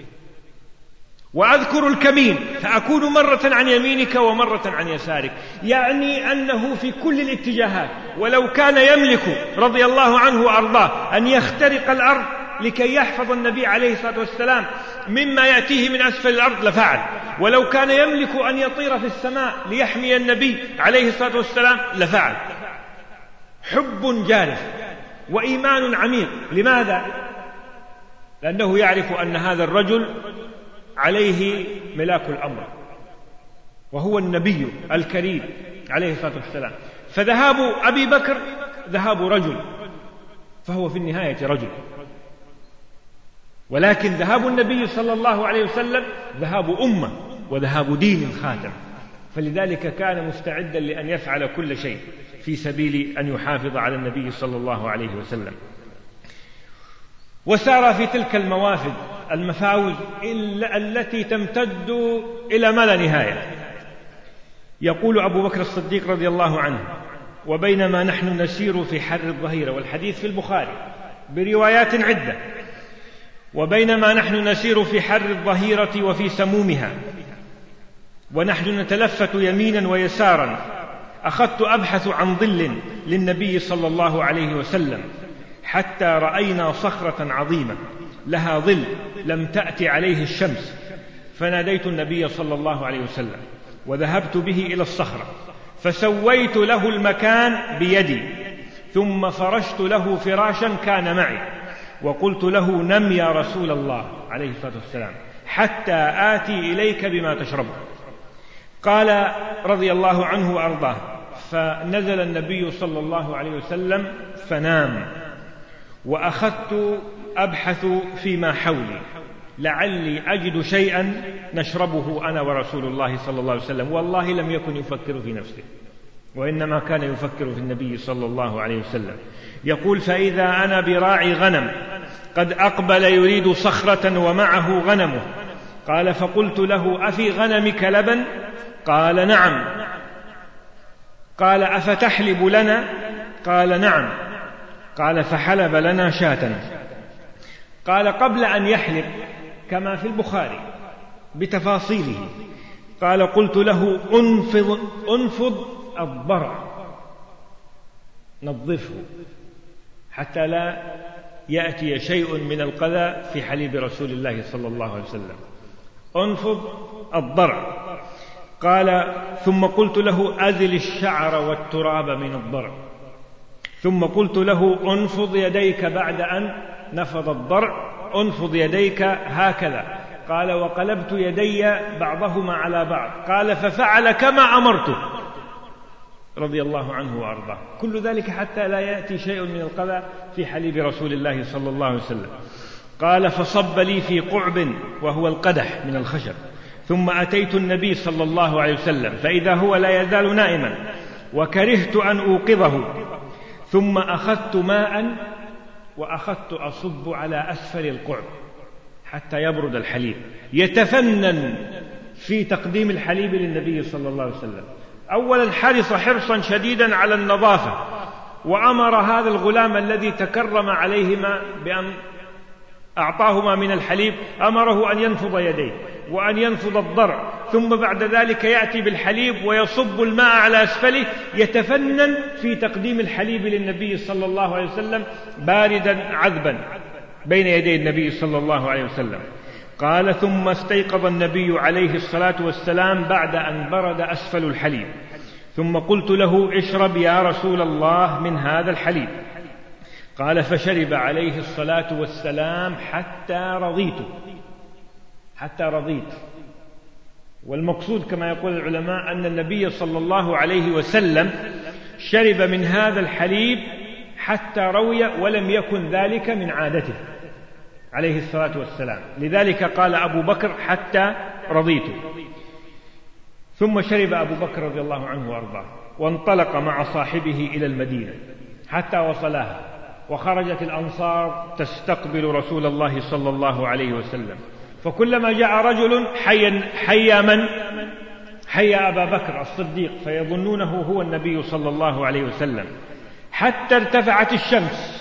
B: وأذكر الكمين فأكون مرة عن يمينك ومرة عن يسارك، يعني أنه في كل الاتجاهات. ولو كان يملك رضي الله عنه وأرضاه أن يخترق الأرض لكي يحفظ النبي عليه الصلاة والسلام مما يأتيه من أسفل الأرض لفعل، ولو كان يملك أن يطير في السماء ليحمي النبي عليه الصلاة والسلام لفعل. حب جارف وإيمان عميق. لماذا؟ لأنه يعرف أن هذا الرجل عليه ملاك الأمر، وهو النبي الكريم عليه الصلاة والسلام. فذهاب أبي بكر ذهاب رجل، فهو في النهاية رجل، ولكن ذهاب النبي صلى الله عليه وسلم ذهاب أمة وذهاب دين خاتم. فلذلك كان مستعدا لأن يفعل كل شيء في سبيل أن يحافظ على النبي صلى الله عليه وسلم. وسار في تلك الموافد المفاوز التي تمتد إلى ما لا نهاية. يقول أبو بكر الصديق رضي الله عنه: وبينما نحن نسير في حر الظهيرة، والحديث في البخاري بروايات عدة، وبينما نحن نسير في حر الظهيرة وفي سمومها ونحن نتلفت يمينا ويسارا، أخذت أبحث عن ظل للنبي صلى الله عليه وسلم حتى رأينا صخرة عظيمة لها ظل لم تأتي عليه الشمس، فناديت النبي صلى الله عليه وسلم وذهبت به إلى الصخرة فسويت له المكان بيدي، ثم فرشت له فراشا كان معي وقلت له: نم يا رسول الله عليه الصلاة والسلام حتى آتي إليك بما تشرب. قال رضي الله عنه وأرضاه: فنزل النبي صلى الله عليه وسلم فنام، وأخذت أبحث فيما حولي لعلي أجد شيئا نشربه أنا ورسول الله صلى الله عليه وسلم. والله لم يكن يفكر في نفسه، وإنما كان يفكر في النبي صلى الله عليه وسلم. يقول: فإذا أنا براعي غنم قد أقبل يريد صخرة ومعه غنمه. قال: فقلت له: أفي غنمك لبن؟ قال: نعم. قال: أفتحلب لنا؟ قال: نعم. قال: فحلب لنا شاة. قال: قبل أن يحلب كما في البخاري بتفاصيله، قال: قلت له: أنفض الضرع، نظفه حتى لا يأتي شيء من القذى في حليب رسول الله صلى الله عليه وسلم. أنفض الضرع. قال: ثم قلت له: أزل الشعر والتراب من الضرع. ثم قلت له: أنفض يديك بعد أن نفض الضرع، أنفض يديك هكذا. قال: وقلبت يدي بعضهما على بعض. قال: ففعل كما أمرته رضي الله عنه وأرضاه. كل ذلك حتى لا يأتي شيء من القذى في حليب رسول الله صلى الله عليه وسلم. قال: فصب لي في قعب وهو القدح من الخشب، ثم أتيت النبي صلى الله عليه وسلم فإذا هو لا يزال نائما، وكرهت أن أوقظه، ثم أخذت ماء وأخذت أصب على أسفل القعب حتى يبرد الحليب، يتفنن في تقديم الحليب للنبي صلى الله عليه وسلم. أولا حرص حرصا شديدا على النظافة، وأمر هذا الغلام الذي تكرم عليهما بأن أعطاهما من الحليب، أمره أن ينفض يديه وأن ينفض الضرع، ثم بعد ذلك يأتي بالحليب ويصب الماء على أسفله، يتفنن في تقديم الحليب للنبي صلى الله عليه وسلم باردا عذبا بين يدي النبي صلى الله عليه وسلم. قال: ثم استيقظ النبي عليه الصلاة والسلام بعد أن برد أسفل الحليب، ثم قلت له: اشرب يا رسول الله من هذا الحليب. قال: فشرب عليه الصلاة والسلام حتى رضيت. والمقصود كما يقول العلماء أن النبي صلى الله عليه وسلم شرب من هذا الحليب حتى روي، ولم يكن ذلك من عادته عليه الصلاة والسلام، لذلك قال أبو بكر: حتى رضيت. ثم شرب أبو بكر رضي الله عنه وأرضاه، وانطلق مع صاحبه إلى المدينة حتى وصلاها، وخرجت الأنصار تستقبل رسول الله صلى الله عليه وسلم، فكلما جاء رجل حي أبا بكر الصديق، فيظنونه هو النبي صلى الله عليه وسلم، حتى ارتفعت الشمس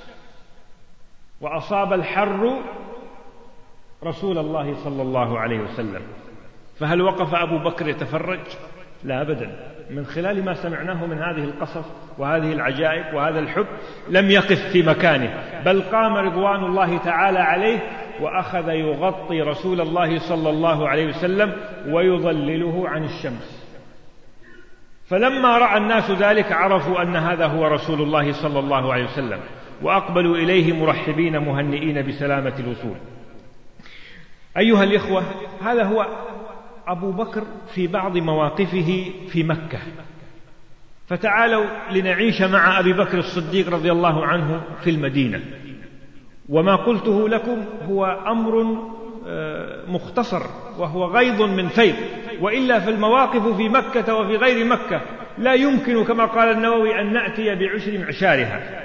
B: وأصاب الحر رسول الله صلى الله عليه وسلم. فهل وقف أبو بكر يتفرج؟ لا أبدا. من خلال ما سمعناه من هذه القصص وهذه العجائب وهذا الحب لم يقف في مكانه، بل قام رضوان الله تعالى عليه وأخذ يغطي رسول الله صلى الله عليه وسلم ويظلله عن الشمس. فلما رأى الناس ذلك عرفوا أن هذا هو رسول الله صلى الله عليه وسلم، وأقبلوا إليه مرحبين مهنئين بسلامة الوصول. أيها الإخوة، هذا هو أبو بكر في بعض مواقفه في مكة. فتعالوا لنعيش مع أبي بكر الصديق رضي الله عنه في المدينة. وما قلته لكم هو أمر مختصر وهو غيض من فيض، وإلا في المواقف في مكة وفي غير مكة لا يمكن كما قال النووي أن نأتي بعشر معشارها.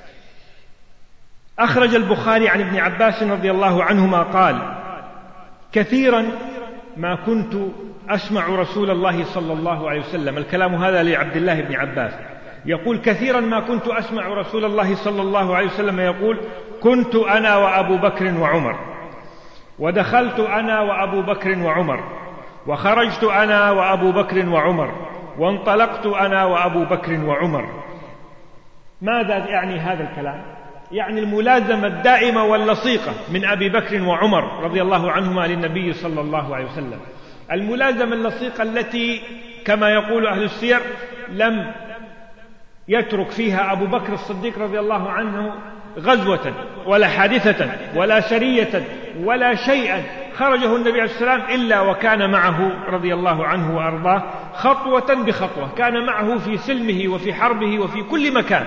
B: أخرج البخاري عن ابن عباس رضي الله عنهما قال: كثيرا ما كنت أسمع رسول الله صلى الله عليه وسلم، الكلام هذا لعبد الله بن عباس، يقول: كثيرا ما كنت أسمع رسول الله صلى الله عليه وسلم يقول: كنت أنا وأبو بكر وعمر، ودخلت أنا وأبو بكر وعمر، وخرجت أنا وأبو بكر وعمر، وانطلقت أنا وأبو بكر وعمر. ماذا يعني هذا الكلام؟ يعني الملازمة الدائمة واللصيقة من أبي بكر وعمر رضي الله عنهما للنبي صلى الله عليه وسلم، الملازمة اللصيقة التي كما يقول أهل السير لم يترك فيها أبو بكر الصديق رضي الله عنه غزوة ولا حادثة ولا سرية ولا شيئا خرجه النبي عليه السلام إلا وكان معه رضي الله عنه وأرضاه خطوة بخطوة، كان معه في سلمه وفي حربه وفي كل مكان.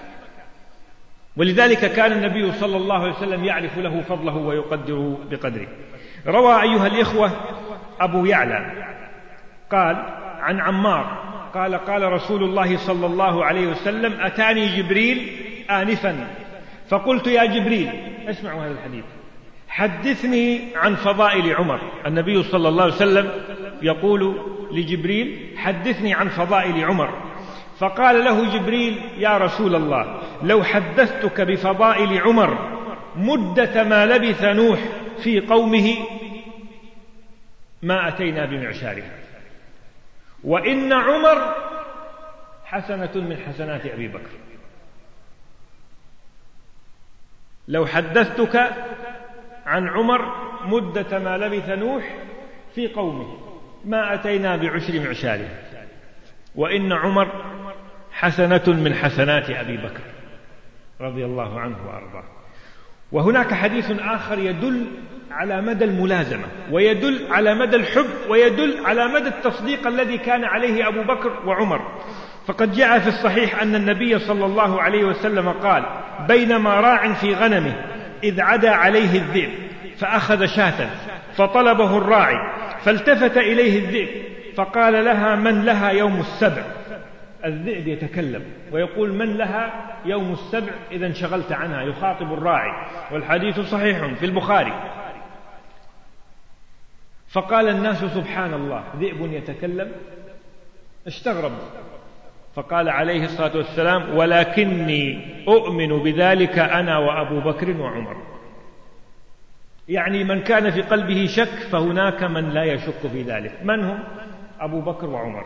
B: ولذلك كان النبي صلى الله عليه وسلم يعرف له فضله ويقدره بقدره. روى أيها الإخوة أبو يعلى قال عن عمار قال: قال رسول الله صلى الله عليه وسلم: أتاني جبريل آنفا فقلت: يا جبريل، اسمعوا هذا الحديث، حدثني عن فضائل عمر. النبي صلى الله عليه وسلم يقول لجبريل: حدثني عن فضائل عمر. فقال له جبريل: يا رسول الله، لو حدثتك بفضائل عمر مدة ما لبث نوح في قومه ما أتينا بمعشارها، وإن عمر حسنة من حسنات أبي بكر. لو حدثتك عن عمر مدة ما لبث نوح في قومه ما أتينا بعشر معشارها، وإن عمر حسنة من حسنات أبي بكر رضي الله عنه وأرضاه. وهناك حديث آخر يدل على مدى الملازمة، ويدل على مدى الحب، ويدل على مدى التصديق الذي كان عليه أبو بكر وعمر. فقد جاء في الصحيح أن النبي صلى الله عليه وسلم قال: بينما راع في غنمه إذ عدا عليه الذئب فأخذ شاة فطلبه الراعي فالتفت إليه الذئب فقال لها من لها يوم السبع. الذئب يتكلم ويقول من لها يوم السبع إذا انشغلت عنها، يخاطب الراعي، والحديث صحيح في البخاري. فقال الناس سبحان الله، ذئب يتكلم، استغرب. فقال عليه الصلاة والسلام ولكني أؤمن بذلك أنا وأبو بكر وعمر. يعني من كان في قلبه شك فهناك من لا يشك في ذلك. من هم؟ أبو بكر وعمر.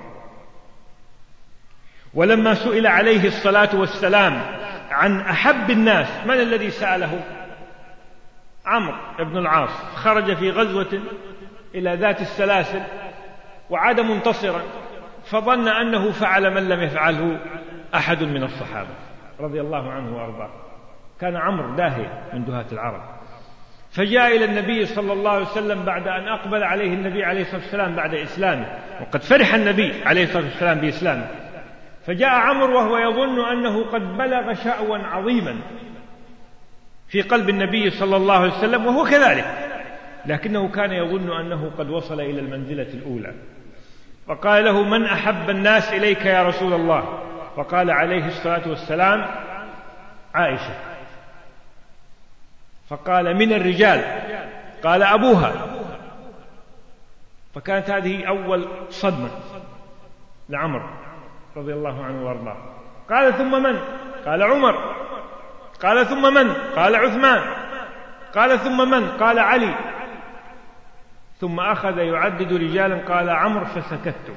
B: ولما سئل عليه الصلاة والسلام عن أحب الناس، من الذي سأله؟ عمرو بن العاص. خرج في غزوة إلى ذات السلاسل وعاد منتصرا، فظن أنه فعل من لم يفعله أحد من الصحابة رضي الله عنه وأرضاه. كان عمرو داهية من دهاة العرب، فجاء إلى النبي صلى الله عليه وسلم بعد أن أقبل عليه النبي عليه الصلاة والسلام بعد إسلامه، وقد فرح النبي عليه الصلاة والسلام بإسلامه. فجاء عمرو وهو يظن أنه قد بلغ شأوا عظيما في قلب النبي صلى الله عليه وسلم، وهو كذلك، لكنه كان يظن أنه قد وصل إلى المنزلة الأولى. فقال له من أحب الناس إليك يا رسول الله؟ فقال عليه الصلاة والسلام عائشة. فقال من الرجال؟ قال أبوها. فكانت هذه أول صدمة لعمر رضي الله عنه وارضاه. قال ثم من؟ قال عمر. قال ثم من؟ قال عثمان. قال ثم من؟ قال علي. ثم أخذ يعدد رجالا، قال عمرو، فسكت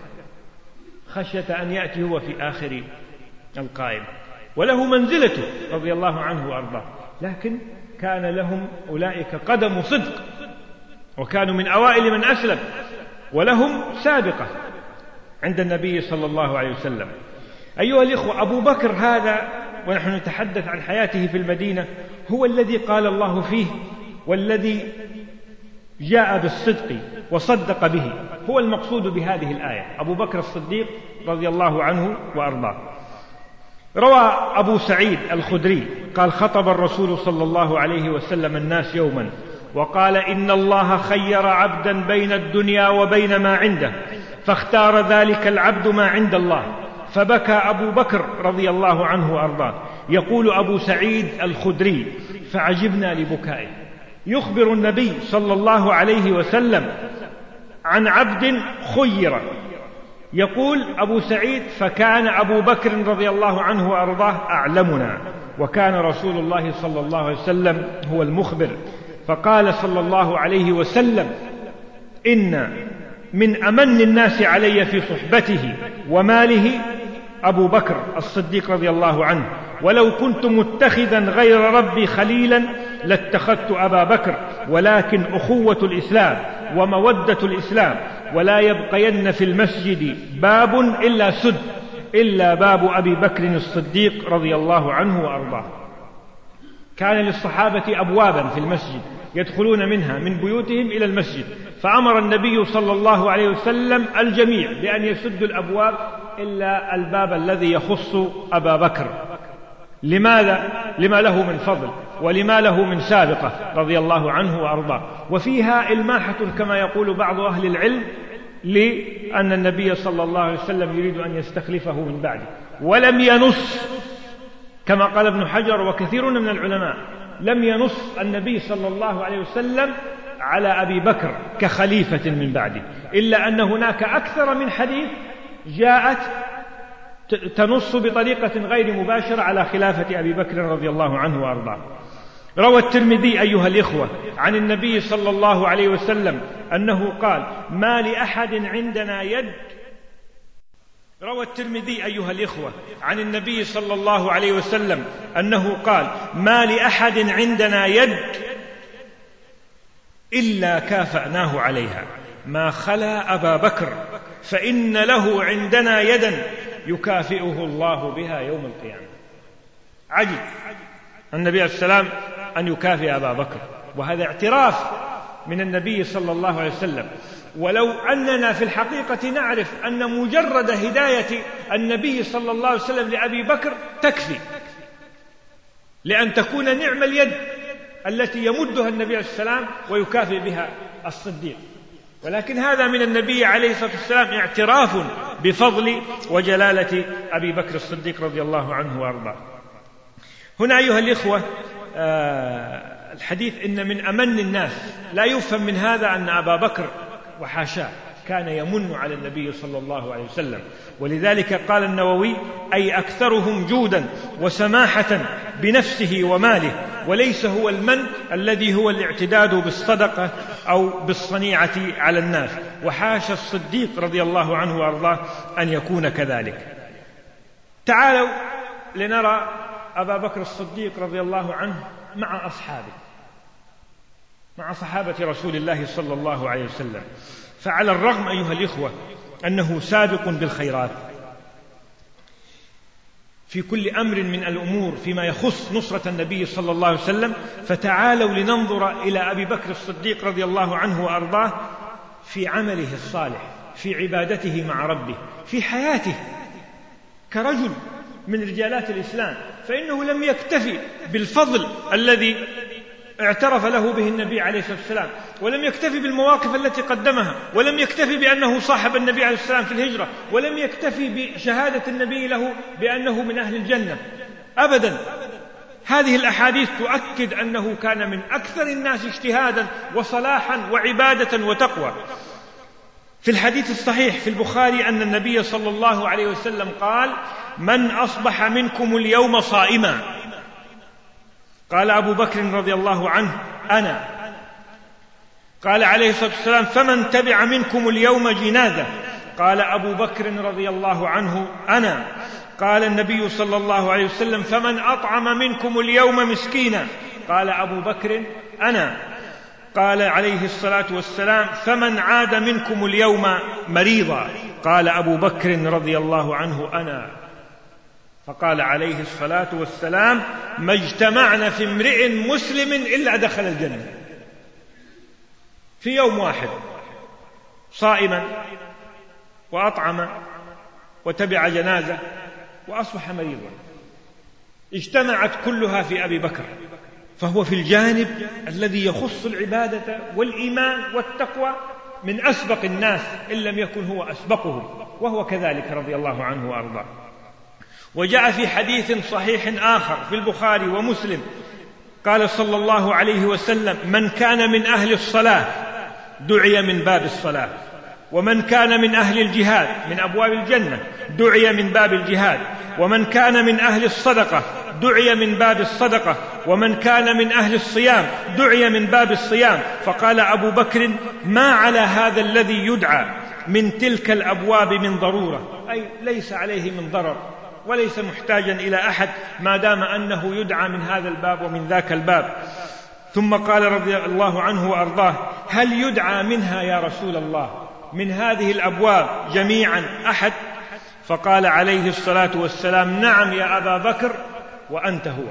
B: خشية أن يأتي هو في آخر القائمة، وله منزلته رضي الله عنه وأرضاه، لكن كان لهم أولئك قدم صدق، وكانوا من أوائل من أسلم، ولهم سابقة عند النبي صلى الله عليه وسلم. أيها الإخوة، أبو بكر هذا ونحن نتحدث عن حياته في المدينة هو الذي قال الله فيه والذي جاء بالصدق وصدق به، هو المقصود بهذه الآية، أبو بكر الصديق رضي الله عنه وأرضاه. روى أبو سعيد الخدري قال خطب الرسول صلى الله عليه وسلم الناس يوما وقال إن الله خير عبدا بين الدنيا وبين ما عنده، فاختار ذلك العبد ما عند الله، فبكى أبو بكر رضي الله عنه وأرضاه. يقول أبو سعيد الخدري فعجبنا لبكائه، يخبر النبي صلى الله عليه وسلم عن عبد خير. يقول أبو سعيد فكان أبو بكر رضي الله عنه وأرضاه أعلمنا، وكان رسول الله صلى الله عليه وسلم هو المخبر. فقال صلى الله عليه وسلم إن من أمن الناس علي في صحبته وماله أبو بكر الصديق رضي الله عنه، ولو كنت متخذا غير ربي خليلا لاتخذت أبا بكر، ولكن أخوة الإسلام ومودة الإسلام، ولا يبقين في المسجد باب إلا سد إلا باب أبي بكر الصديق رضي الله عنه وأرضاه. كان للصحابة أبوابا في المسجد يدخلون منها من بيوتهم إلى المسجد، فأمر النبي صلى الله عليه وسلم الجميع بأن يسدوا الأبواب إلا الباب الذي يخص أبا بكر. لماذا؟ لما له من فضل ولما له من سابقة رضي الله عنه وأرضاه. وفيها إلماحة كما يقول بعض أهل العلم لأن النبي صلى الله عليه وسلم يريد أن يستخلفه من بعده، ولم ينص كما قال ابن حجر وكثير من العلماء، لم ينص النبي صلى الله عليه وسلم على أبي بكر كخليفة من بعده، إلا أن هناك أكثر من حديث جاءت تنص بطريقة غير مباشرة على خلافة أبي بكر رضي الله عنه وأرضاه. روى الترمذي أيها الإخوة عن النبي صلى الله عليه وسلم أنه قال ما لأحد عندنا يد. روى الترمذي أيها الإخوة عن النبي صلى الله عليه وسلم أنه قال ما لأحد عندنا يد إلا كافأناه عليها ما خلا أبا بكر، فإن له عندنا يدا يكافئه الله بها يوم القيامة. عجب النبي عليه السلام أن يكافئ أبا بكر، وهذا اعتراف من النبي صلى الله عليه وسلم. ولو أننا في الحقيقة نعرف أن مجرد هداية النبي صلى الله عليه وسلم لأبي بكر تكفي لأن تكون نعم اليد التي يمدها النبي عليه السلام ويكافئ بها الصديق. ولكن هذا من النبي عليه الصلاة والسلام اعتراف بفضل وجلالة أبي بكر الصديق رضي الله عنه وأرضاه. هنا أيها الإخوة الحديث إن من أمن الناس، لا يفهم من هذا أن أبا بكر وحاشاه كان يمن على النبي صلى الله عليه وسلم. ولذلك قال النووي: أي أكثرهم جودا وسماحة بنفسه وماله، وليس هو المن الذي هو الاعتداد بالصدقة أو بالصنيعة على الناس، وحاشا الصديق رضي الله عنه وأرضاه أن يكون كذلك. تعالوا لنرى أبا بكر الصديق رضي الله عنه مع أصحابه، مع صحابة رسول الله صلى الله عليه وسلم. فعلى الرغم أيها الإخوة أنه سابق بالخيرات في كل أمر من الأمور فيما يخص نصرة النبي صلى الله عليه وسلم، فتعالوا لننظر إلى أبي بكر الصديق رضي الله عنه وأرضاه في عمله الصالح، في عبادته مع ربه، في حياته كرجل من رجالات الإسلام. فإنه لم يكتفي بالفضل الذي اعترف له به النبي عليه الصلاة والسلام، ولم يكتفي بالمواقف التي قدمها، ولم يكتفي بأنه صاحب النبي عليه السلام في الهجرة، ولم يكتفي بشهادة النبي له بأنه من أهل الجنة أبدا. هذه الأحاديث تؤكد أنه كان من أكثر الناس اجتهادا وصلاحا وعبادة وتقوى. في الحديث الصحيح في البخاري أن النبي صلى الله عليه وسلم قال: من أصبح منكم اليوم صائما؟ قال أبو بكر رضي الله عنه: أنا. قال عليه الصلاة والسلام: فمن تبع منكم اليوم جنازة؟ قال أبو بكر رضي الله عنه: أنا. قال النبي صلى الله عليه وسلم: فمن أطعم منكم اليوم مسكينا؟ قال أبو بكر: أنا. قال عليه الصلاة والسلام: فمن عاد منكم اليوم مريضا؟ قال أبو بكر رضي الله عنه: أنا. فقال عليه الصلاة والسلام: ما اجتمعنا في امرئ مسلم إلا دخل الجنة. في يوم واحد صائما وأطعم وتبع جنازة وأصبح مريضا، اجتمعت كلها في أبي بكر. فهو في الجانب الذي يخص العبادة والإيمان والتقوى من أسبق الناس، إن لم يكن هو أسبقهم، وهو كذلك رضي الله عنه وأرضاه. وجاء في حديث صحيح آخر في البخاري ومسلم قال صلى الله عليه وسلم: من كان من أهل الصلاة دعي من باب الصلاة، ومن كان من أهل الجهاد من أبواب الجنة دعي من باب الجهاد، ومن كان من أهل الصدقة دعي من باب الصدقة، ومن كان من أهل الصيام دعي من باب الصيام. فقال أبو بكر: ما على هذا الذي يدعى من تلك الأبواب من ضرورة، أي ليس عليه من ضرر وليس محتاجا إلى أحد ما دام أنه يدعى من هذا الباب ومن ذاك الباب. ثم قال رضي الله عنه وأرضاه: هل يدعى منها يا رسول الله، من هذه الأبواب جميعا أحد؟ فقال عليه الصلاة والسلام: نعم يا أبا بكر، وأنت هو.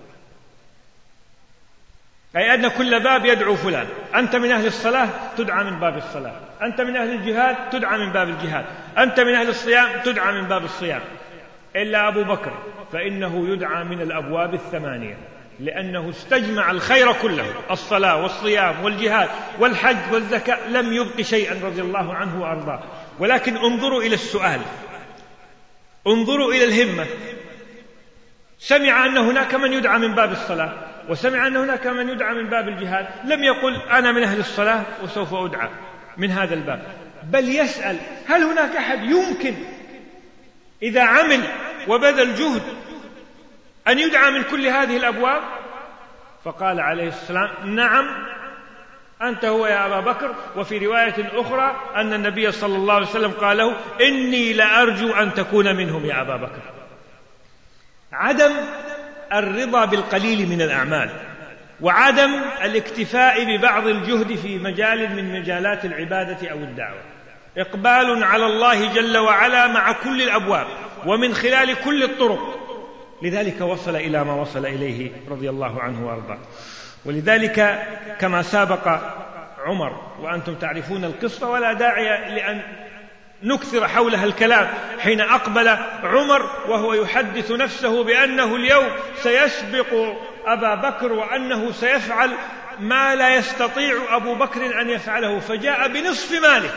B: أي أن كل باب يدعو فلان. أنت من أهل الصلاة تدعى من باب الصلاة، أنت من أهل الجهاد تدعى من باب الجهاد، أنت من أهل الصيام تدعى من باب الصيام. إلا أبو بكر فإنه يدعى من الأبواب الثمانية، لأنه استجمع الخير كله، الصلاة والصيام والجهاد والحج والزكاة، لم يبق شيئا رضي الله عنه وأرضاه. ولكن انظروا إلى السؤال، انظروا إلى الهمة. سمع أن هناك من يدعى من باب الصلاة، وسمع أن هناك من يدعى من باب الجهاد، لم يقل أنا من أهل الصلاة وسوف أدعى من هذا الباب، بل يسأل: هل هناك أحد يمكن إذا عمل وبذل جهد أن يدعى من كل هذه الأبواب؟ فقال عليه السلام: نعم أنت هو يا أبا بكر. وفي رواية أخرى أن النبي صلى الله عليه وسلم قال له: إني لأرجو أن تكون منهم يا أبا بكر. عدم الرضا بالقليل من الأعمال، وعدم الاكتفاء ببعض الجهد في مجال من مجالات العبادة أو الدعوة، إقبال على الله جل وعلا مع كل الأبواب ومن خلال كل الطرق. لذلك وصل إلى ما وصل إليه رضي الله عنه وأرضاه. ولذلك كما سابق عمر، وأنتم تعرفون القصة ولا داعي لأن نكثر حولها الكلام، حين أقبل عمر وهو يحدث نفسه بأنه اليوم سيسبق أبا بكر وأنه سيفعل ما لا يستطيع أبو بكر أن يفعله، فجاء بنصف ماله،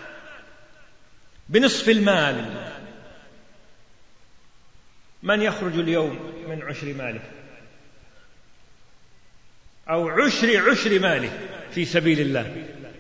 B: بنصف المال. من يخرج اليوم من عشر ماله أو عشر ماله في سبيل الله؟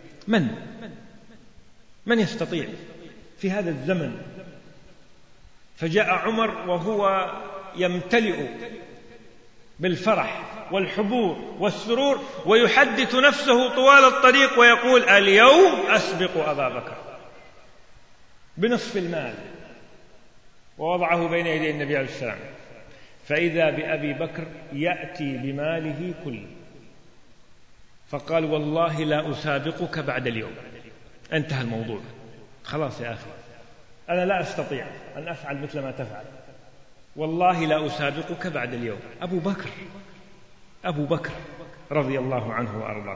B: من يستطيع في هذا الزمن؟ فجاء عمر وهو يمتلئ بالفرح والحبور والسرور، ويحدث نفسه طوال الطريق ويقول: اليوم أسبق أبا بكر، بنصف المال، ووضعه بين يدي النبي عليه السلام. فإذا بأبي بكر يأتي بماله كله، فقال: والله لا أسابقك بعد اليوم. انتهى الموضوع، خلاص يا أخي، أنا لا أستطيع أن أفعل مثل ما تفعل، والله لا أسابقك بعد اليوم. أبو بكر رضي الله عنه وأرضاه.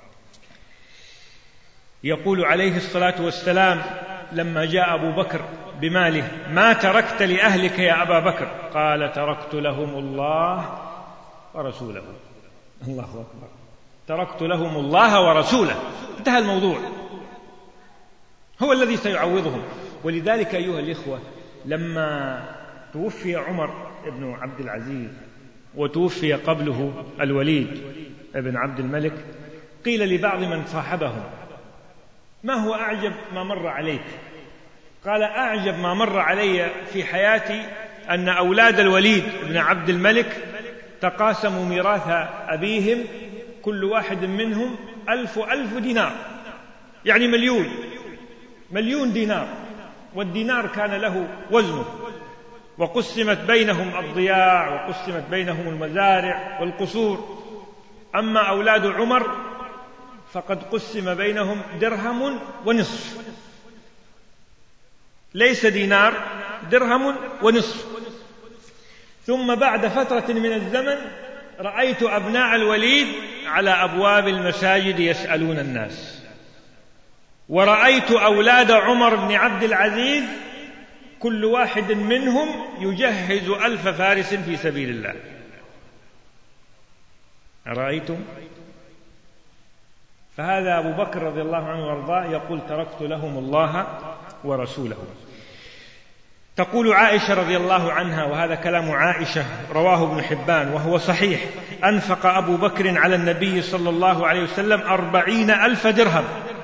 B: يقول عليه الصلاة والسلام لما جاء أبو بكر بماله: ما تركت لأهلك يا أبا بكر؟ قال: تركت لهم الله ورسوله. الله أكبر، تركت لهم الله ورسوله، انتهى الموضوع، هو الذي سيعوضهم. ولذلك أيها الإخوة، لما توفي عمر بن عبد العزيز وتوفي قبله الوليد بن عبد الملك، قيل لبعض من صاحبهم: ما هو أعجب ما مر عليك؟ قال: أعجب ما مر علي في حياتي أن أولاد الوليد بن عبد الملك تقاسموا ميراث أبيهم، كل واحد منهم 1000 دينار، يعني 1,000,000 دينار، والدينار كان له وزنه، وقسمت بينهم الضياع، وقسمت بينهم المزارع والقصور. أما أولاد عمر فقد قسم بينهم درهم ونصف، ليس دينار، درهم ونصف. ثم بعد فترة من الزمن رأيت أبناء الوليد على أبواب المساجد يسألون الناس، ورأيت أولاد عمر بن عبد العزيز كل واحد منهم يجهز 1000 فارس في سبيل الله. أرأيتم؟ فهذا أبو بكر رضي الله عنه وارضاه يقول: تركت لهم الله ورسوله. تقول عائشة رضي الله عنها، وهذا كلام عائشة رواه ابن حبان وهو صحيح: أنفق أبو بكر على النبي صلى الله عليه وسلم 40,000 درهم.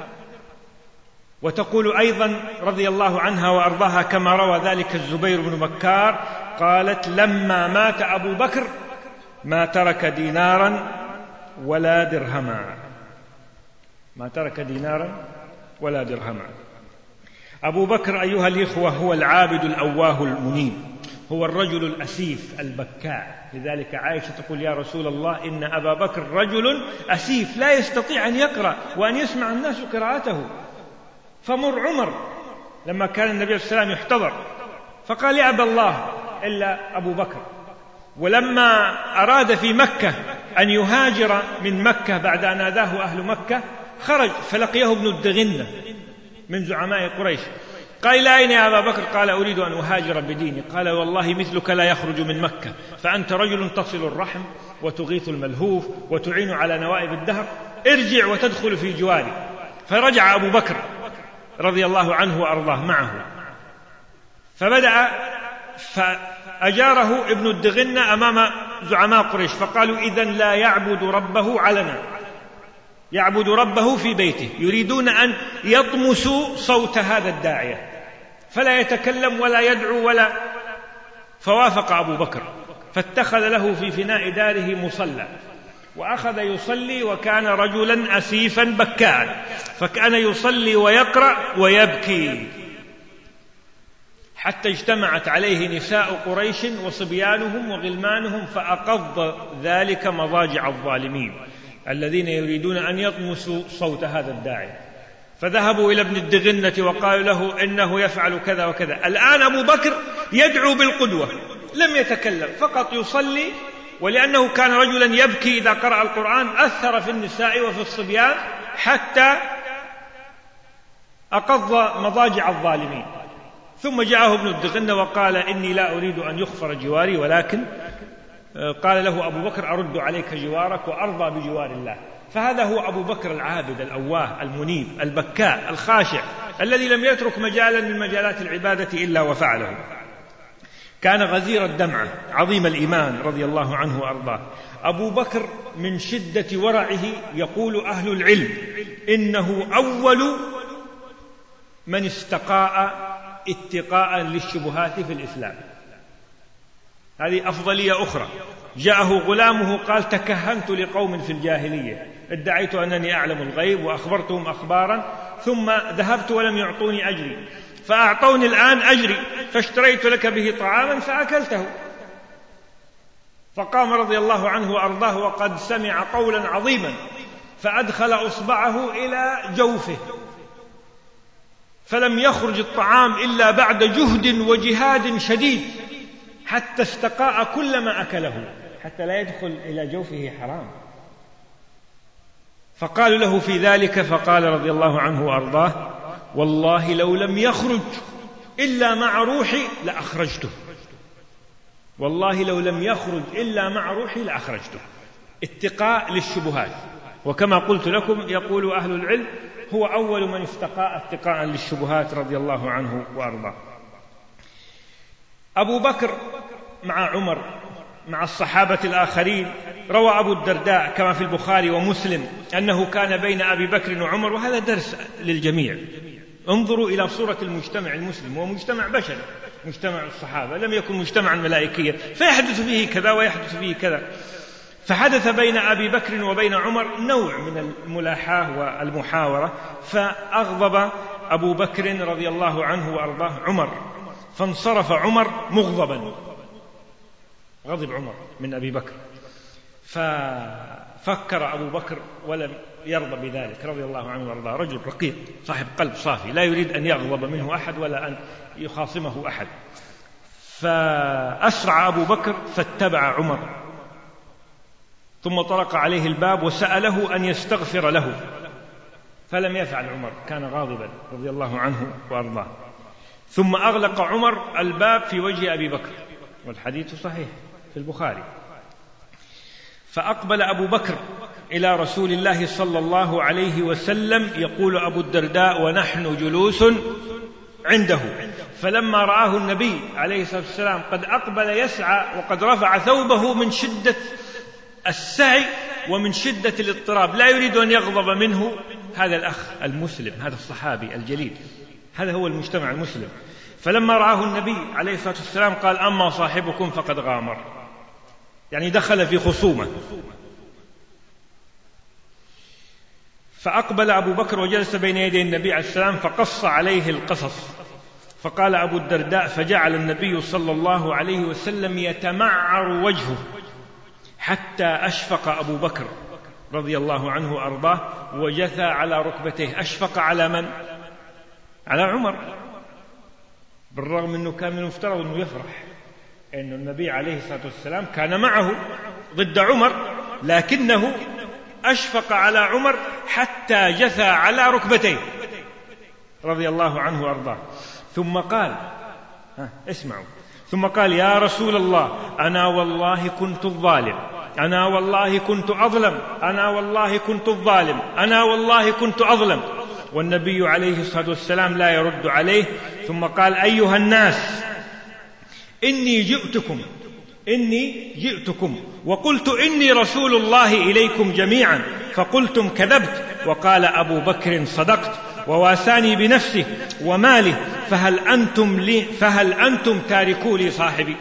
B: وتقول أيضا رضي الله عنها وأرضاها كما روى ذلك الزبير بن بكار، قالت: لما مات أبو بكر ما ترك دينارا ولا درهما، ما ترك دينارا ولا درهما. أبو بكر أيها الإخوة هو العابد الأواه المنيب، هو الرجل الأسيف البكاء. لذلك عائشة تقول: يا رسول الله، إن أبا بكر رجل أسيف لا يستطيع أن يقرأ وأن يسمع الناس قراءته. فمر عمر لما كان النبي صلى الله عليه وسلم يحتضر، فقال: يأبى الله إلا أبو بكر. ولما أراد في مكة أن يهاجر من مكة بعد أن أذاه أهل مكة، خرج فلقيه ابن الدغنة من زعماء قريش، قال: لا، أين يا أبا بكر؟ قال: أريد أن أهاجر بديني. قال: والله مثلك لا يخرج من مكة، فأنت رجل تصل الرحم وتغيث الملهوف وتعين على نوائب الدهر، ارجع وتدخل في جواري. فرجع أبو بكر رضي الله عنه وأرضاه معه، فبدأ فأجاره ابن الدغنة أمام زعماء قريش، فقالوا: إذن لا يعبد ربه علنا، يعبد ربه في بيته، يريدون أن يطمسوا صوت هذا الداعية فلا يتكلم ولا يدعو ولا. فوافق أبو بكر، فاتخذ له في فناء داره مصلى، وأخذ يصلي، وكان رجلا أسيفا بكاء، فكان يصلي ويقرأ ويبكي، حتى اجتمعت عليه نساء قريش وصبيانهم وغلمانهم، فأقض ذلك مضاجع الظالمين الذين يريدون أن يطمسوا صوت هذا الداعي. فذهبوا إلى ابن الدغنة وقالوا له: إنه يفعل كذا وكذا. الآن أبو بكر يدعو بالقدوة، لم يتكلم، فقط يصلي، ولأنه كان رجلا يبكي إذا قرأ القرآن أثر في النساء وفي الصبيان حتى أقض مضاجع الظالمين. ثم جاءه ابن الدغنة وقال: إني لا أريد أن يغفر جواري، ولكن قال له أبو بكر: أرد عليك جوارك وأرضى بجوار الله. فهذا هو أبو بكر العابد الأواه المنيب البكاء الخاشع الذي لم يترك مجالا من مجالات العبادة إلا وفعله. كان غزير الدمعة عظيم الإيمان رضي الله عنه وأرضاه. أبو بكر من شدة ورعه يقول أهل العلم إنه أول من استقاء اتقاء للشبهات في الإسلام. هذه أفضلية أخرى. جاءه غلامه قال: تكهنت لقوم في الجاهلية، ادعيت أنني أعلم الغيب وأخبرتهم أخبارا ثم ذهبت ولم يعطوني أجري، فأعطوني الآن أجري، فاشتريت لك به طعاما فأكلته. فقام رضي الله عنه وأرضاه وقد سمع قولا عظيما، فأدخل أصبعه إلى جوفه فلم يخرج الطعام إلا بعد جهد وجهاد شديد حتى استقاء كل ما أكله، حتى لا يدخل إلى جوفه حرام. فقالوا له في ذلك، فقال رضي الله عنه وأرضاه: والله لو لم يخرج إلا مع روحي لأخرجته، والله لو لم يخرج إلا مع روحي لأخرجته. اتقاء للشبهات. وكما قلت لكم يقول أهل العلم هو أول من استقاء اتقاء للشبهات رضي الله عنه وأرضاه. أبو بكر مع عمر مع الصحابة الآخرين. روى أبو الدرداء كما في البخاري ومسلم أنه كان بين أبي بكر وعمر، وهذا درس للجميع. انظروا إلى صورة المجتمع المسلم، ومجتمع بشري مجتمع الصحابة، لم يكن مجتمعا ملائكيا فيحدث فيه كذا ويحدث فيه كذا. فحدث بين أبي بكر وبين عمر نوع من الملاحاة والمحاورة، فأغضب أبو بكر رضي الله عنه وأرضاه عمر، فانصرف عمر مغضبا، غضب عمر من أبي بكر، ففكر أبو بكر ولم يرضى بذلك رضي الله عنه وارضاه. رجل رقيق صاحب قلب صافي لا يريد أن يغضب منه أحد ولا أن يخاصمه أحد. فأسرع أبو بكر فاتبع عمر، ثم طرق عليه الباب وسأله أن يستغفر له، فلم يفعل عمر، كان غاضبا رضي الله عنه وارضاه. ثم أغلق عمر الباب في وجه أبي بكر، والحديث صحيح في البخاري. فأقبل أبو بكر إلى رسول الله صلى الله عليه وسلم، يقول أبو الدرداء: ونحن جلوس عنده، فلما رآه النبي عليه الصلاة والسلام قد أقبل يسعى وقد رفع ثوبه من شدة السعي ومن شدة الاضطراب، لا يريد أن يغضب منه هذا الأخ المسلم، هذا الصحابي الجليل، هذا هو المجتمع المسلم. فلما رآه النبي عليه الصلاة والسلام قال: أما صاحبكم فقد غامر، يعني دخل في خصومة. فأقبل أبو بكر وجلس بين يدي النبي عليه السلام فقص عليه القصص. فقال أبو الدرداء: فجعل النبي صلى الله عليه وسلم يتمعر وجهه حتى أشفق أبو بكر رضي الله عنه وأرضاه وجثى على ركبتيه. أشفق على من؟ على عمر، بالرغم أنه كان من المفترض أنه يفرح أن النبي عليه الصلاة والسلام كان معه ضد عمر، لكنه أشفق على عمر حتى جثى على ركبتيه رضي الله عنه وأرضاه. ثم قال: اسمعوا، ثم قال: يا رسول الله، أنا والله كنت الظالم، أنا والله كنت أظلم، أنا والله كنت الظالم، أنا والله كنت أظلم. والنبي عليه الصلاة والسلام لا يرد عليه. ثم قال: أيها الناس، إني جئتكم وقلت إني رسول الله إليكم جميعا، فقلتم كذبت. وقال أبو بكر: صدقت، وواساني بنفسه وماله، فهل أنتم تاركوا لي صاحبي؟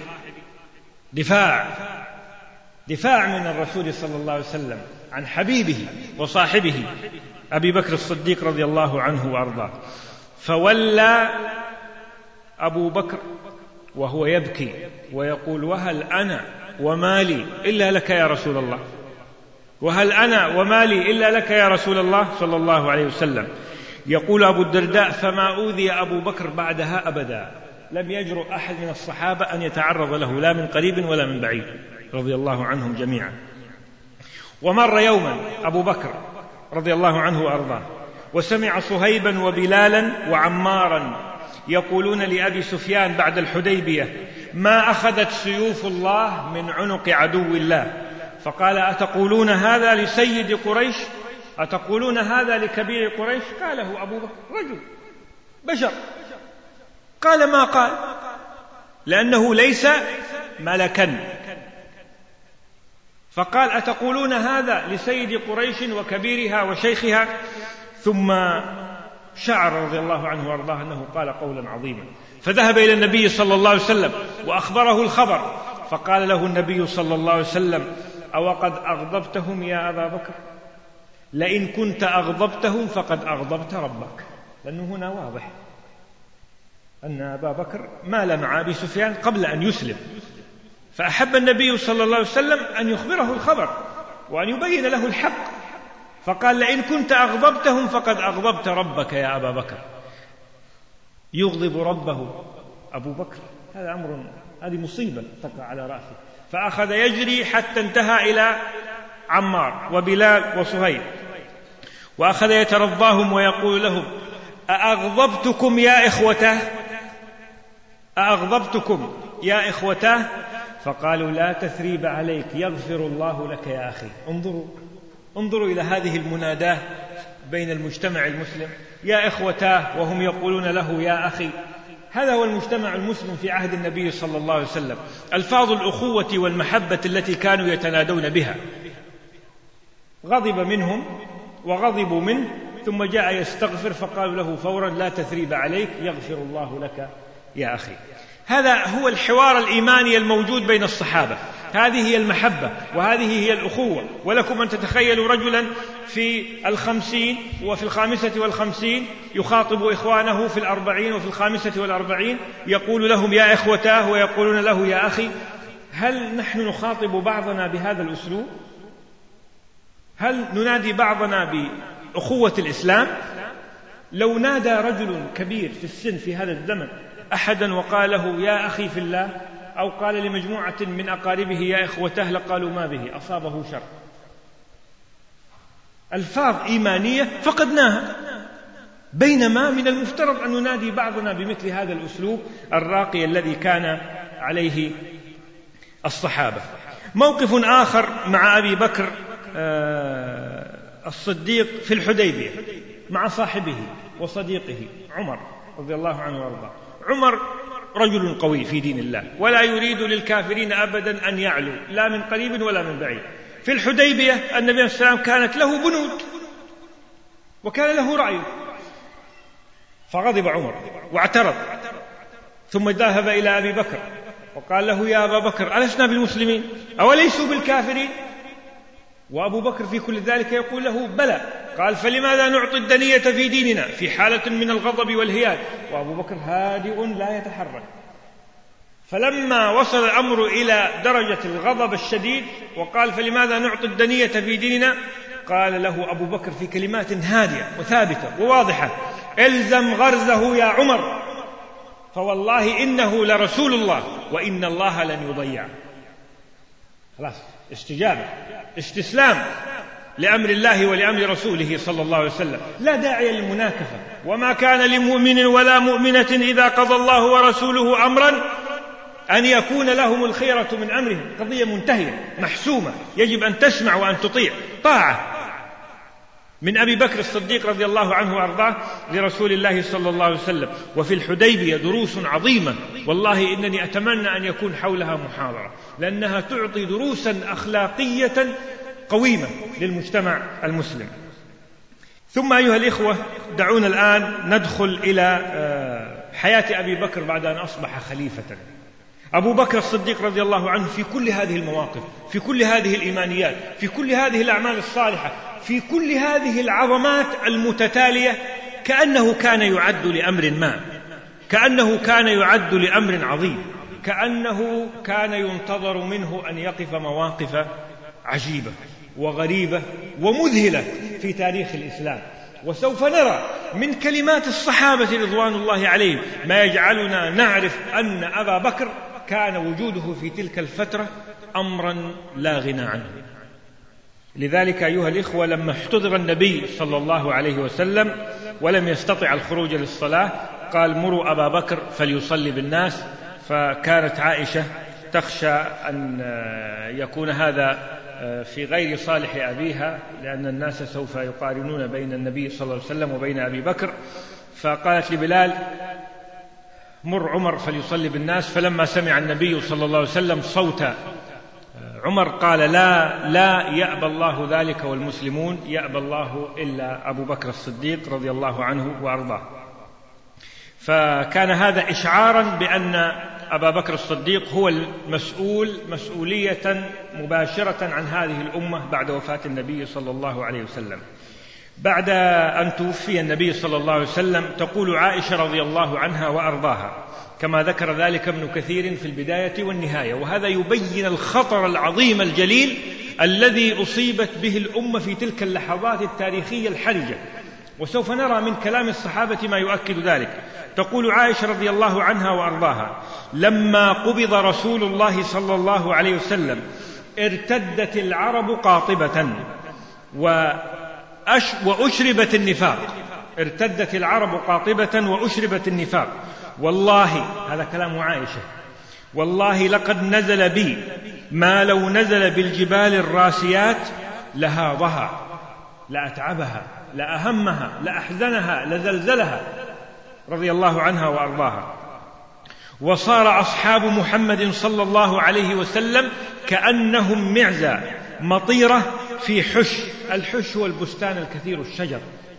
B: دفاع من الرسول صلى الله عليه وسلم عن حبيبه وصاحبه أبي بكر الصديق رضي الله عنه وأرضاه. فولى أبو بكر وهو يبكي ويقول: وهل أنا ومالي إلا لك يا رسول الله، وهل أنا ومالي إلا لك يا رسول الله صلى الله عليه وسلم. يقول أبو الدرداء: فما أوذي أبو بكر بعدها أبدا، لم يجرؤ أحد من الصحابة أن يتعرض له، لا من قريب ولا من بعيد رضي الله عنهم جميعا. ومر يوما أبو بكر رضي الله عنه وأرضاه وسمع صهيبا وبلالا وعمارا يقولون لأبي سفيان بعد الحديبية: ما أخذت سيوف الله من عنق عدو الله. فقال: أتقولون هذا لسيد قريش؟ أتقولون هذا لكبير قريش؟ قاله أبو بكر، رجل بشر، قال ما قال، لأنه ليس ملكا. فقال: أتقولون هذا لسيد قريش وكبيرها وشيخها؟ ثم شعر رضي الله عنه وارضاه أنه قال قولا عظيما، فذهب إلى النبي صلى الله عليه وسلم وأخبره الخبر، فقال له النبي صلى الله عليه وسلم: أو قد أغضبتهم يا أبا بكر؟ لئن كنت أغضبتهم فقد أغضبت ربك. لأنه هنا واضح أن أبا بكر مال مع أبي سفيان قبل أن يسلم، فأحب النبي صلى الله عليه وسلم أن يخبره الخبر وأن يبين له الحق، فقال: لئن كنت أغضبتهم فقد أغضبت ربك يا أبا بكر. يغضب ربه أبو بكر، هذا أمر، هذه مصيبة تقع على رأسه. فأخذ يجري حتى انتهى إلى عمار وبلال وصهيب، وأخذ يترضاهم ويقول لهم: أأغضبتكم يا إخوته؟ أأغضبتكم يا إخوته؟ فقالوا: لا تثريب عليك، يغفر الله لك يا أخي. انظروا إلى هذه المناداة بين المجتمع المسلم، يا إخوته، وهم يقولون له يا أخي. هذا هو المجتمع المسلم في عهد النبي صلى الله عليه وسلم، ألفاظ الأخوة والمحبة التي كانوا يتنادون بها. غضب منهم وغضبوا منه، ثم جاء يستغفر فقالوا له فورا: لا تثريب عليك، يغفر الله لك يا أخي. هذا هو الحوار الإيماني الموجود بين الصحابة، هذه هي المحبة وهذه هي الأخوة. ولكم أن تتخيلوا رجلا في 50 وفي 55 يخاطب إخوانه في 40 وفي 45 يقول لهم يا إخوتاه ويقولون له يا أخي. هل نحن نخاطب بعضنا بهذا الأسلوب؟ هل ننادي بعضنا بأخوة الإسلام؟ لو نادى رجل كبير في السن في هذا الزمن أحدا وقال له يا أخي في الله، أو قال لمجموعة من أقاربه يا إخوته، لقالوا ما به، أصابه شر. ألفاظ إيمانية فقدناها، بينما من المفترض أن ننادي بعضنا بمثل هذا الأسلوب الراقي الذي كان عليه الصحابة. موقف آخر مع أبي بكر الصديق في الحديبية مع صاحبه وصديقه عمر رضي الله عنه وارضاه. عمر رجل قوي في دين الله، ولا يريد للكافرين أبدا أن يعلوا، لا من قريب ولا من بعيد. في الحديبية النبي صلى الله عليه وسلم كانت له بنود وكان له رأي، فغضب عمر واعترض، ثم ذهب إلى أبي بكر وقال له يا أبا بكر ألسنا بالمسلمين أوليسوا بالكافرين؟ وأبو بكر في كل ذلك يقول له بلى. قال فلماذا نعطي الدنية في ديننا في حالة من الغضب والهياج؟ وأبو بكر هادئ لا يتحرك. فلما وصل الأمر إلى درجة الغضب الشديد وقال فلماذا نعطي الدنية في ديننا، قال له أبو بكر في كلمات هادئة وثابتة وواضحة الزم غرزه يا عمر، فوالله إنه لرسول الله وإن الله لن يضيع. خلاص، استجابة، استسلام لأمر الله ولأمر رسوله صلى الله عليه وسلم، لا داعي للمناكفة. وما كان لمؤمن ولا مؤمنة إذا قضى الله ورسوله أمرا أن يكون لهم الخيرة من أمرهم. قضية منتهية محسومة، يجب أن تسمع وأن تطيع، طاعة من أبي بكر الصديق رضي الله عنه وأرضاه لرسول الله صلى الله عليه وسلم. وفي الحديبية دروس عظيمة، والله إنني أتمنى أن يكون حولها محاضرة، لأنها تعطي دروسا أخلاقية قويمة للمجتمع المسلم. ثم أيها الإخوة، دعونا الآن ندخل إلى حياة أبي بكر بعد أن أصبح خليفة. أبو بكر الصديق رضي الله عنه في كل هذه المواقف، في كل هذه الإيمانيات، في كل هذه الأعمال الصالحة، في كل هذه العظمات المتتالية، كأنه كان يعد لأمر ما، كأنه كان يعد لأمر عظيم، كأنه كان ينتظر منه أن يقف مواقف عجيبة وغريبة ومذهلة في تاريخ الإسلام. وسوف نرى من كلمات الصحابة رضوان الله عليهم ما يجعلنا نعرف أن أبا بكر كان وجوده في تلك الفترة أمرا لا غنى عنه. لذلك أيها الإخوة، لما احتضر النبي صلى الله عليه وسلم ولم يستطع الخروج للصلاة، قال مروا أبا بكر فليصلي بالناس، فكانت عائشة تخشى أن يكون هذا في غير صالح أبيها، لأن الناس سوف يقارنون بين النبي صلى الله عليه وسلم وبين أبي بكر، فقالت لبلال: مر عمر فليصلي بالناس. فلما سمع النبي صلى الله عليه وسلم صوت عمر قال: لا يأبى الله ذلك والمسلمون، يأبى الله إلا أبو بكر الصديق رضي الله عنه وأرضاه. فكان هذا إشعارا بأن أبا بكر الصديق هو المسؤول مسؤولية مباشرة عن هذه الأمة بعد وفاة النبي صلى الله عليه وسلم. بعد أن توفي النبي صلى الله عليه وسلم تقول عائشة رضي الله عنها وأرضاها، كما ذكر ذلك ابن كثير في البداية والنهاية، وهذا يبين الخطر العظيم الجليل الذي أصيبت به الأمة في تلك اللحظات التاريخية الحرجة، وسوف نرى من كلام الصحابة ما يؤكد ذلك. تقول عائشة رضي الله عنها وأرضاها: لما قبض رسول الله صلى الله عليه وسلم ارتدت العرب قاطبة وأشربت النفاق. ارتدت العرب قاطبة وأشربت النفاق. والله، هذا كلام عائشة، والله لقد نزل بي ما لو نزل بالجبال الراسيات لهاضها، لأتعبها، لأهمها، لأحزنها، لزلزلها، رضي الله عنها وأرضاها. وصار أصحاب محمد صلى الله عليه وسلم كأنهم معزى مطيرة في حش. الحش هو البستان الكثير الشجر.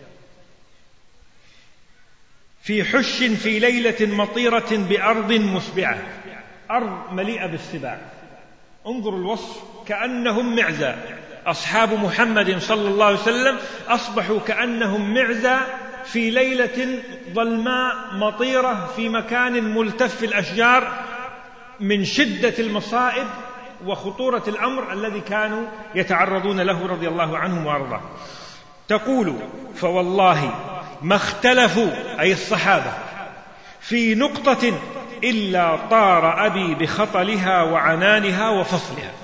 B: في حش في ليلة مطيرة بأرض مسبعة، أرض مليئة بالسباع. انظروا الوصف، كأنهم معزى. أصحاب محمد صلى الله عليه وسلم أصبحوا كأنهم معزى في ليلة ظلماء مطيرة في مكان ملتف الأشجار من شدة المصائب وخطورة الأمر الذي كانوا يتعرضون له رضي الله عنهم وأرضاه. تقول: فوالله ما اختلفوا، أي الصحابة، في نقطة إلا طار أبي بخطلها وعنانها وفصلها.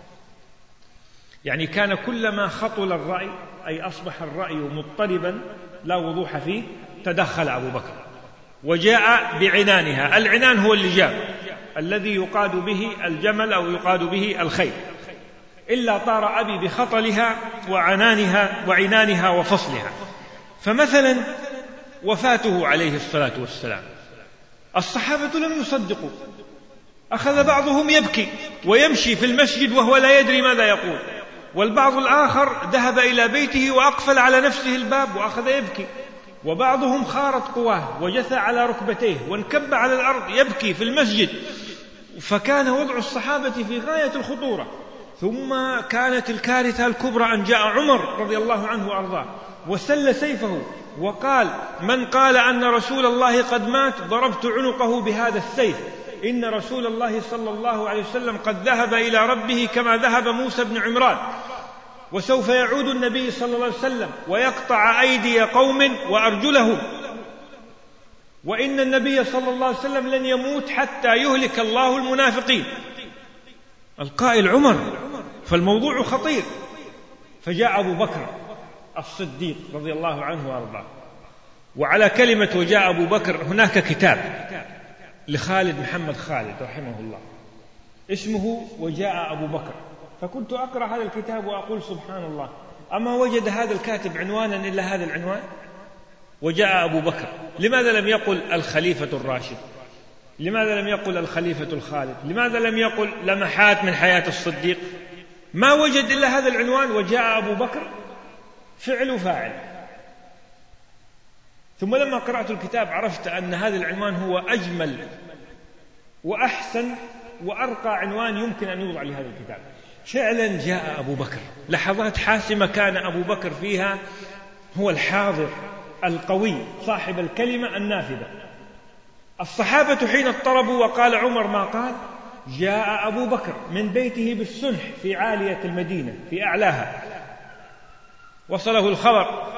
B: يعني كان كلما خطل الرأي، أي أصبح الرأي مضطربا لا وضوح فيه، تدخل أبو بكر وجاء بعنانها. العنان هو اللجام الذي يقاد به الجمل أو يقاد به الخيل. إلا طار أبي بخطلها وعنانها وفصلها. فمثلا وفاته عليه الصلاة والسلام، الصحابة لم يصدقوا، أخذ بعضهم يبكي ويمشي في المسجد وهو لا يدري ماذا يقول، والبعض الآخر ذهب إلى بيته وأقفل على نفسه الباب وأخذ يبكي، وبعضهم خارت قواه وجثى على ركبتيه وانكب على الأرض يبكي في المسجد. فكان وضع الصحابة في غاية الخطورة. ثم كانت الكارثة الكبرى أن جاء عمر رضي الله عنه وأرضاه وسل سيفه وقال: من قال أن رسول الله قد مات ضربت عنقه بهذا السيف، إن رسول الله صلى الله عليه وسلم قد ذهب إلى ربه كما ذهب موسى بن عمران، وسوف يعود النبي صلى الله عليه وسلم ويقطع أيدي قوم وأرجلهم، وإن النبي صلى الله عليه وسلم لن يموت حتى يهلك الله المنافقين. القائل عمر، فالموضوع خطير. فجاء أبو بكر الصديق رضي الله عنه وأرضاه. وعلى كلمة وجاء أبو بكر هناك كتاب لخالد محمد خالد رحمه الله اسمه وجاء أبو بكر، فكنت أقرأ هذا الكتاب وأقول: سبحان الله، أما وجد هذا الكاتب عنوانا إلا هذا العنوان؟ وجاء أبو بكر. لماذا لم يقل الخليفة الراشد؟ لماذا لم يقل الخليفة الخالد؟ لماذا لم يقل لمحات من حياة الصديق؟ ما وجد إلا هذا العنوان، وجاء أبو بكر، فعل وفاعل. ثم لما قرأت الكتاب عرفت أن هذا العنوان هو أجمل وأحسن وأرقى عنوان يمكن أن يوضع لهذا الكتاب. فعلا جاء أبو بكر، لحظات حاسمة كان أبو بكر فيها هو الحاضر القوي صاحب الكلمة النافذة. الصحابة حين اضطربوا وقال عمر ما قال، جاء أبو بكر من بيته بالسنح في عالية المدينة في أعلاها، وصله الخبر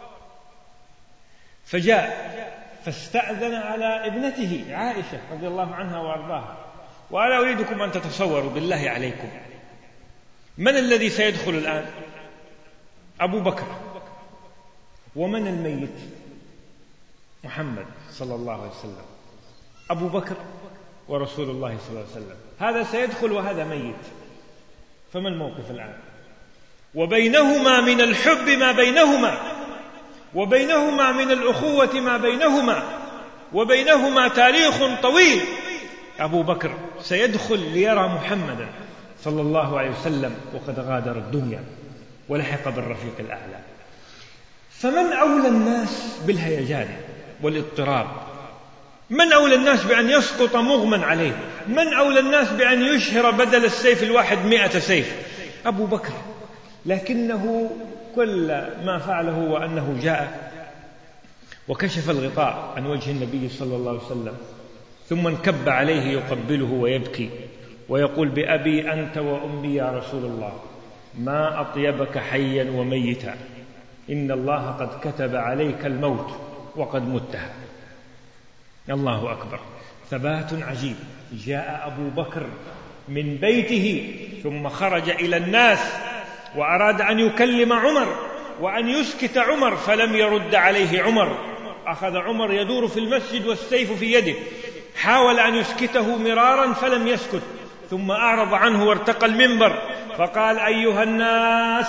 B: فجاء فاستأذن على ابنته عائشة رضي الله عنها وأرضاها. وأنا أريدكم أن تتصوروا بالله عليكم من الذي سيدخل الآن؟ أبو بكر. ومن الميت؟ محمد صلى الله عليه وسلم. أبو بكر ورسول الله صلى الله عليه وسلم، هذا سيدخل وهذا ميت، فما الموقف الآن؟ وبينهما من الحب ما بينهما، وبينهما من الأخوة ما بينهما، وبينهما تاريخ طويل. أبو بكر سيدخل ليرى محمدا صلى الله عليه وسلم وقد غادر الدنيا ولحق بالرفيق الأعلى. فمن أولى الناس بالهيجان والاضطراب؟ من أولى الناس بأن يسقط مغمى عليه؟ من أولى الناس بأن يشهر بدل السيف الواحد 100 سيف؟ أبو بكر. لكنه كل ما فعله وأنه جاء وكشف الغطاء عن وجه النبي صلى الله عليه وسلم، ثم انكب عليه يقبله ويبكي ويقول: بأبي أنت وأمي يا رسول الله، ما أطيبك حيا وميتا، إن الله قد كتب عليك الموت وقد متها. الله أكبر، ثبات عجيب. جاء أبو بكر من بيته ثم خرج إلى الناس وأراد أن يكلم عمر وأن يسكت عمر، فلم يرد عليه عمر. أخذ عمر يدور في المسجد والسيف في يده، حاول أن يسكته مرارا فلم يسكت، ثم أعرض عنه وارتقى المنبر فقال: أيها الناس،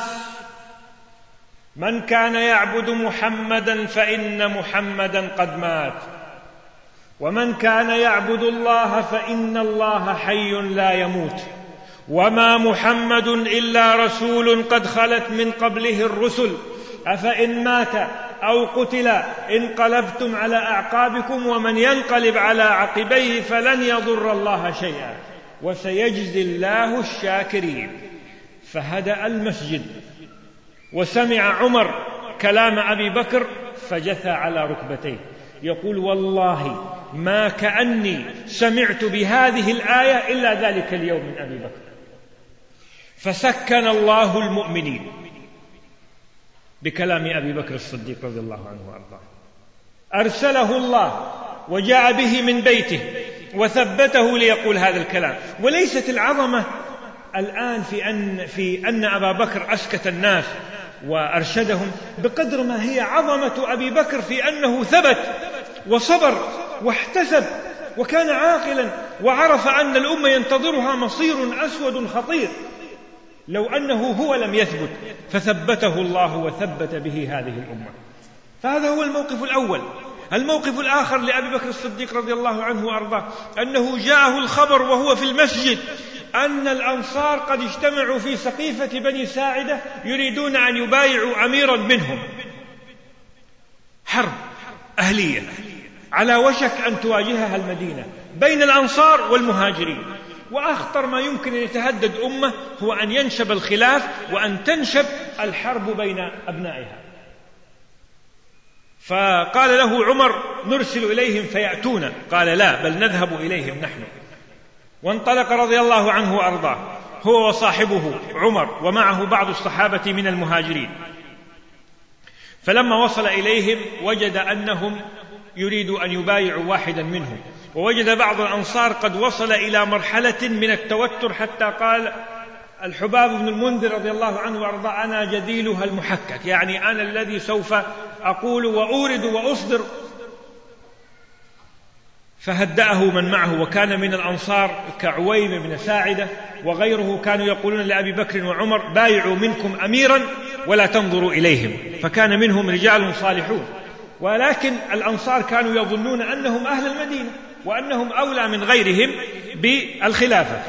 B: من كان يعبد محمدا فإن محمدا قد مات، ومن كان يعبد الله فإن الله حي لا يموت، وما محمد إلا رسول قد خلت من قبله الرسل، أفإن مات أو قتل انقلبتم على أعقابكم، ومن ينقلب على عقبيه فلن يضر الله شيئا، وسيجزي الله الشاكرين. فهدأ المسجد وسمع عمر كلام أبي بكر فجثى على ركبتيه يقول: والله ما كأني سمعت بهذه الآية إلا ذلك اليوم من أبي بكر. فسكن الله المؤمنين بكلام أبي بكر الصديق رضي الله عنه وأرضاه، أرسله الله وجاء به من بيته وثبته ليقول هذا الكلام. وليست العظمة الآن في أن أبا بكر أسكت الناس وأرشدهم بقدر ما هي عظمة أبي بكر في أنه ثبت وصبر واحتسب وكان عاقلا وعرف أن الأمة ينتظرها مصير أسود خطير، لو أنه هو لم يثبت فثبته الله وثبت به هذه الأمة. فهذا هو الموقف الأول. الموقف الآخر لأبي بكر الصديق رضي الله عنه وأرضاه أنه جاءه الخبر وهو في المسجد أن الأنصار قد اجتمعوا في سقيفة بني ساعدة يريدون أن يبايعوا أميرا منهم، حرب أهلية على وشك أن تواجهها المدينة بين الأنصار والمهاجرين، وأخطر ما يمكن أن يتهدد أمة هو أن ينشب الخلاف وأن تنشب الحرب بين أبنائها. فقال له عمر: نرسل إليهم فيأتون؟ قال: لا، بل نذهب إليهم نحن. وانطلق رضي الله عنه وأرضاه هو وصاحبه عمر ومعه بعض الصحابة من المهاجرين. فلما وصل إليهم وجد أنهم يريدوا أن يبايعوا واحدا منهم، ووجد بعض الأنصار قد وصل إلى مرحلة من التوتر حتى قال الحباب بن المنذر رضي الله عنه وأرضاه: أنا جديلها المحكك، يعني أنا الذي سوف أقول وأورد وأصدر. فهدأه من معه، وكان من الأنصار كعويم بن ساعدة وغيره كانوا يقولون لأبي بكر وعمر: بايعوا منكم أميرا ولا تنظروا إليهم. فكان منهم رجال صالحون، ولكن الأنصار كانوا يظنون أنهم أهل المدينة وأنهم أولى من غيرهم بالخلافة.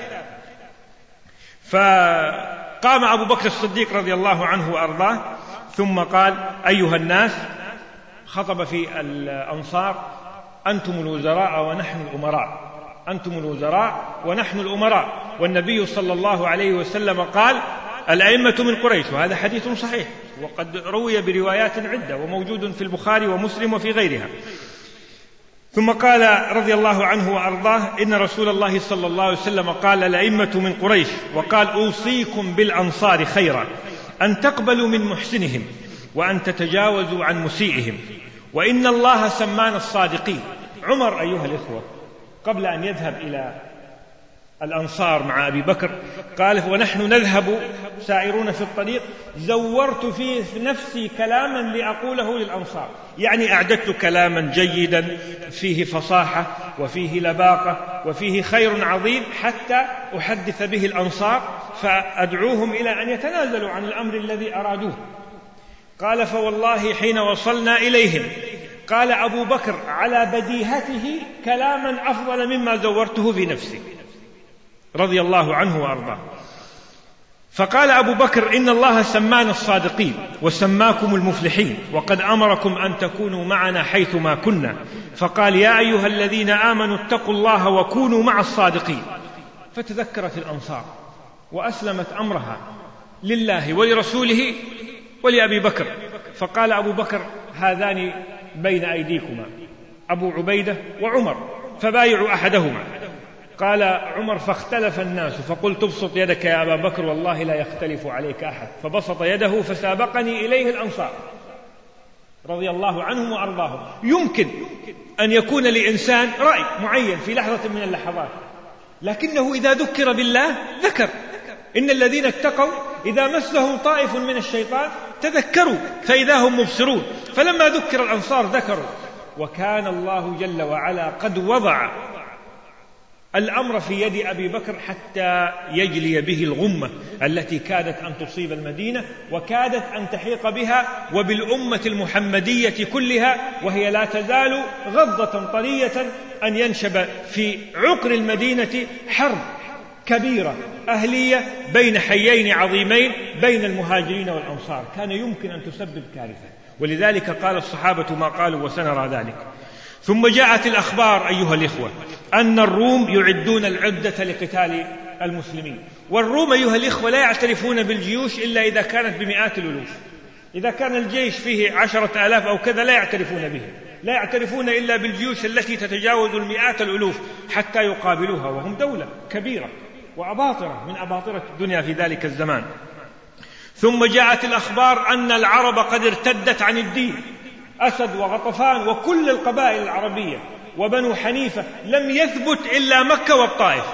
B: فقام أبو بكر الصديق رضي الله عنه وأرضاه ثم قال: أيها الناس، خطب في الأنصار: أنتم الوزراء ونحن الأمراء، أنتم الوزراء ونحن الأمراء. والنبي صلى الله عليه وسلم قال: الأئمة من قريش، وهذا حديث صحيح وقد روي بروايات عدة وموجود في البخاري ومسلم وفي غيرها. ثم قال رضي الله عنه وأرضاه: إن رسول الله صلى الله عليه وسلم قال: الأئمة من قريش، وقال: أوصيكم بالأنصار خيرا، أن تقبلوا من محسنهم وأن تتجاوزوا عن مسيئهم، وإن الله سمانا الصادقين. عمر أيها الإخوة قبل أن يذهب إلى الأنصار مع أبي بكر. قال ونحن نذهب سائرون في الطريق زورت في نفسي كلاما لأقوله للأنصار، يعني أعددت كلاما جيدا فيه فصاحة وفيه لباقة وفيه خير عظيم حتى أحدث به الأنصار فأدعوهم إلى أن يتنازلوا عن الأمر الذي أرادوه. قال فوالله حين وصلنا إليهم قال أبو بكر على بديهته كلاما أفضل مما زورته في نفسي رضي الله عنه وأرضاه. فقال أبو بكر إن الله سمانا الصادقين وسماكم المفلحين وقد أمركم أن تكونوا معنا حيثما كنا، فقال يا أيها الذين آمنوا اتقوا الله وكونوا مع الصادقين. فتذكرت الأنصار وأسلمت أمرها لله ولرسوله ولأبي بكر. فقال أبو بكر هذان بين أيديكما أبو عبيدة وعمر فبايعوا أحدهما. قال عمر فاختلف الناس فقلت ابسط يدك يا أبا بكر والله لا يختلف عليك أحد، فبسط يده فسابقني إليه الأنصار رضي الله عنهم وأرضاهم. يمكن أن يكون لإنسان رأي معين في لحظة من اللحظات، لكنه إذا ذكر بالله ذكر. إن الذين اتقوا إذا مسهم طائف من الشيطان تذكروا فإذا هم مبصرون. فلما ذكر الأنصار ذكروا، وكان الله جل وعلا قد وضع الأمر في يد أبي بكر حتى يجلي به الغمة التي كادت أن تصيب المدينة وكادت أن تحيق بها وبالأمة المحمدية كلها، وهي لا تزال غضة طرية أن ينشب في عقر المدينة حرب كبيرة أهلية بين حيين عظيمين بين المهاجرين والأنصار، كان يمكن أن تسبب كارثة. ولذلك قال الصحابة ما قالوا وسنرى ذلك. ثم جاءت الأخبار أيها الإخوة أن الروم يعدون العدة لقتال المسلمين. والروم أيها الإخوة لا يعترفون بالجيوش إلا إذا كانت بمئات الألوف. إذا كان الجيش فيه 10,000 أو كذا لا يعترفون به، لا يعترفون إلا بالجيوش التي تتجاوز المئات الألوف حتى يقابلوها، وهم دولة كبيرة وأباطرة من أباطرة الدنيا في ذلك الزمان. ثم جاءت الأخبار أن العرب قد ارتدت عن الدين، أسد وغطفان وكل القبائل العربية وبنو حنيفة، لم يثبت إلا مكة والطائف،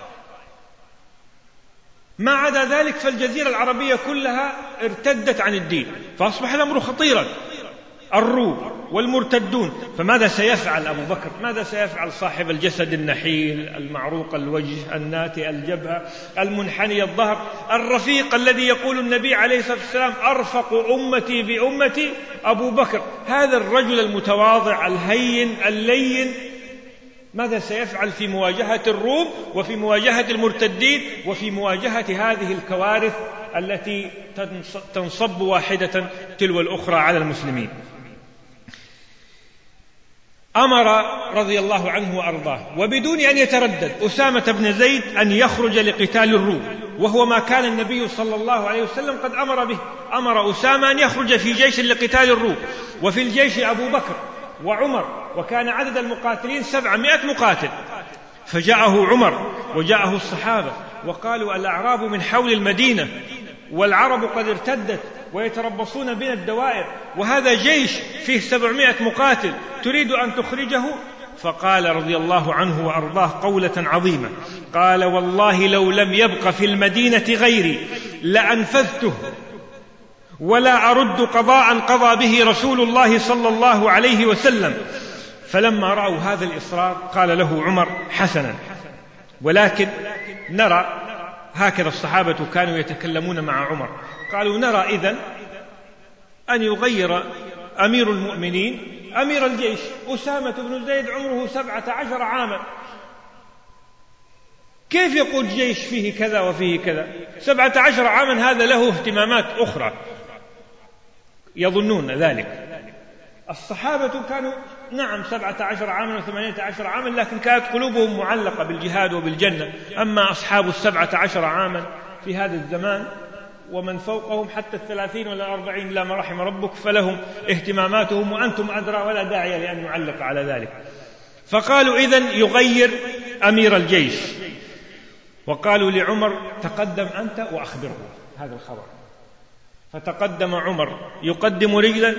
B: ما عدا ذلك فالجزيرة العربية كلها ارتدت عن الدين، فأصبح الأمر خطيرا. الروم والمرتدون، فماذا سيفعل أبو بكر؟ ماذا سيفعل صاحب الجسد النحيل المعروق الوجه الناتئ الجبهة المنحني الظهر الرفيق الذي يقول النبي عليه الصلاة والسلام أرفق أمتي بأمتي أبو بكر، هذا الرجل المتواضع الهين اللين، ماذا سيفعل في مواجهة الروم وفي مواجهة المرتدين وفي مواجهة هذه الكوارث التي تنصب واحدة تلو الأخرى على المسلمين؟ أمر رضي الله عنه وأرضاه وبدون أن يتردد أسامة بن زيد أن يخرج لقتال الروم، وهو ما كان النبي صلى الله عليه وسلم قد أمر به. أمر أسامة أن يخرج في جيش لقتال الروم، وفي الجيش أبو بكر وعمر، وكان عدد المقاتلين 700 مقاتل. فجاءه عمر وجاءه الصحابة وقالوا الأعراب من حول المدينة والعرب قد ارتدت ويتربصون بنا الدوائر، وهذا جيش فيه 700 مقاتل تريد أن تخرجه؟ فقال رضي الله عنه وأرضاه قولة عظيمة، قال والله لو لم يبق في المدينة غيري لأنفذته ولا أرد قضاء قضى به رسول الله صلى الله عليه وسلم. فلما رأوا هذا الإصرار قال له عمر حسنا، ولكن نرى، هكذا الصحابة كانوا يتكلمون مع عمر، قالوا نرى إذن أن يغير أمير المؤمنين أمير الجيش. أسامة بن زيد عمره 17 عاما، كيف يقول جيش فيه كذا وفيه كذا؟ 17 عاما هذا له اهتمامات أخرى يظنون ذلك. الصحابة كانوا نعم 17 عاما و18 عاما، لكن كانت قلوبهم معلقة بالجهاد وبالجنة. أما أصحاب 17 عاما في هذا الزمان ومن فوقهم حتى 30 ولا 40 لا ما رحم ربك، فلهم اهتماماتهم وأنتم أدرى، ولا داعي لأن يعلق على ذلك. فقالوا إذن يغير أمير الجيش، وقالوا لعمر تقدم أنت وأخبره هذا الخبر. فتقدم عمر يقدم رجلا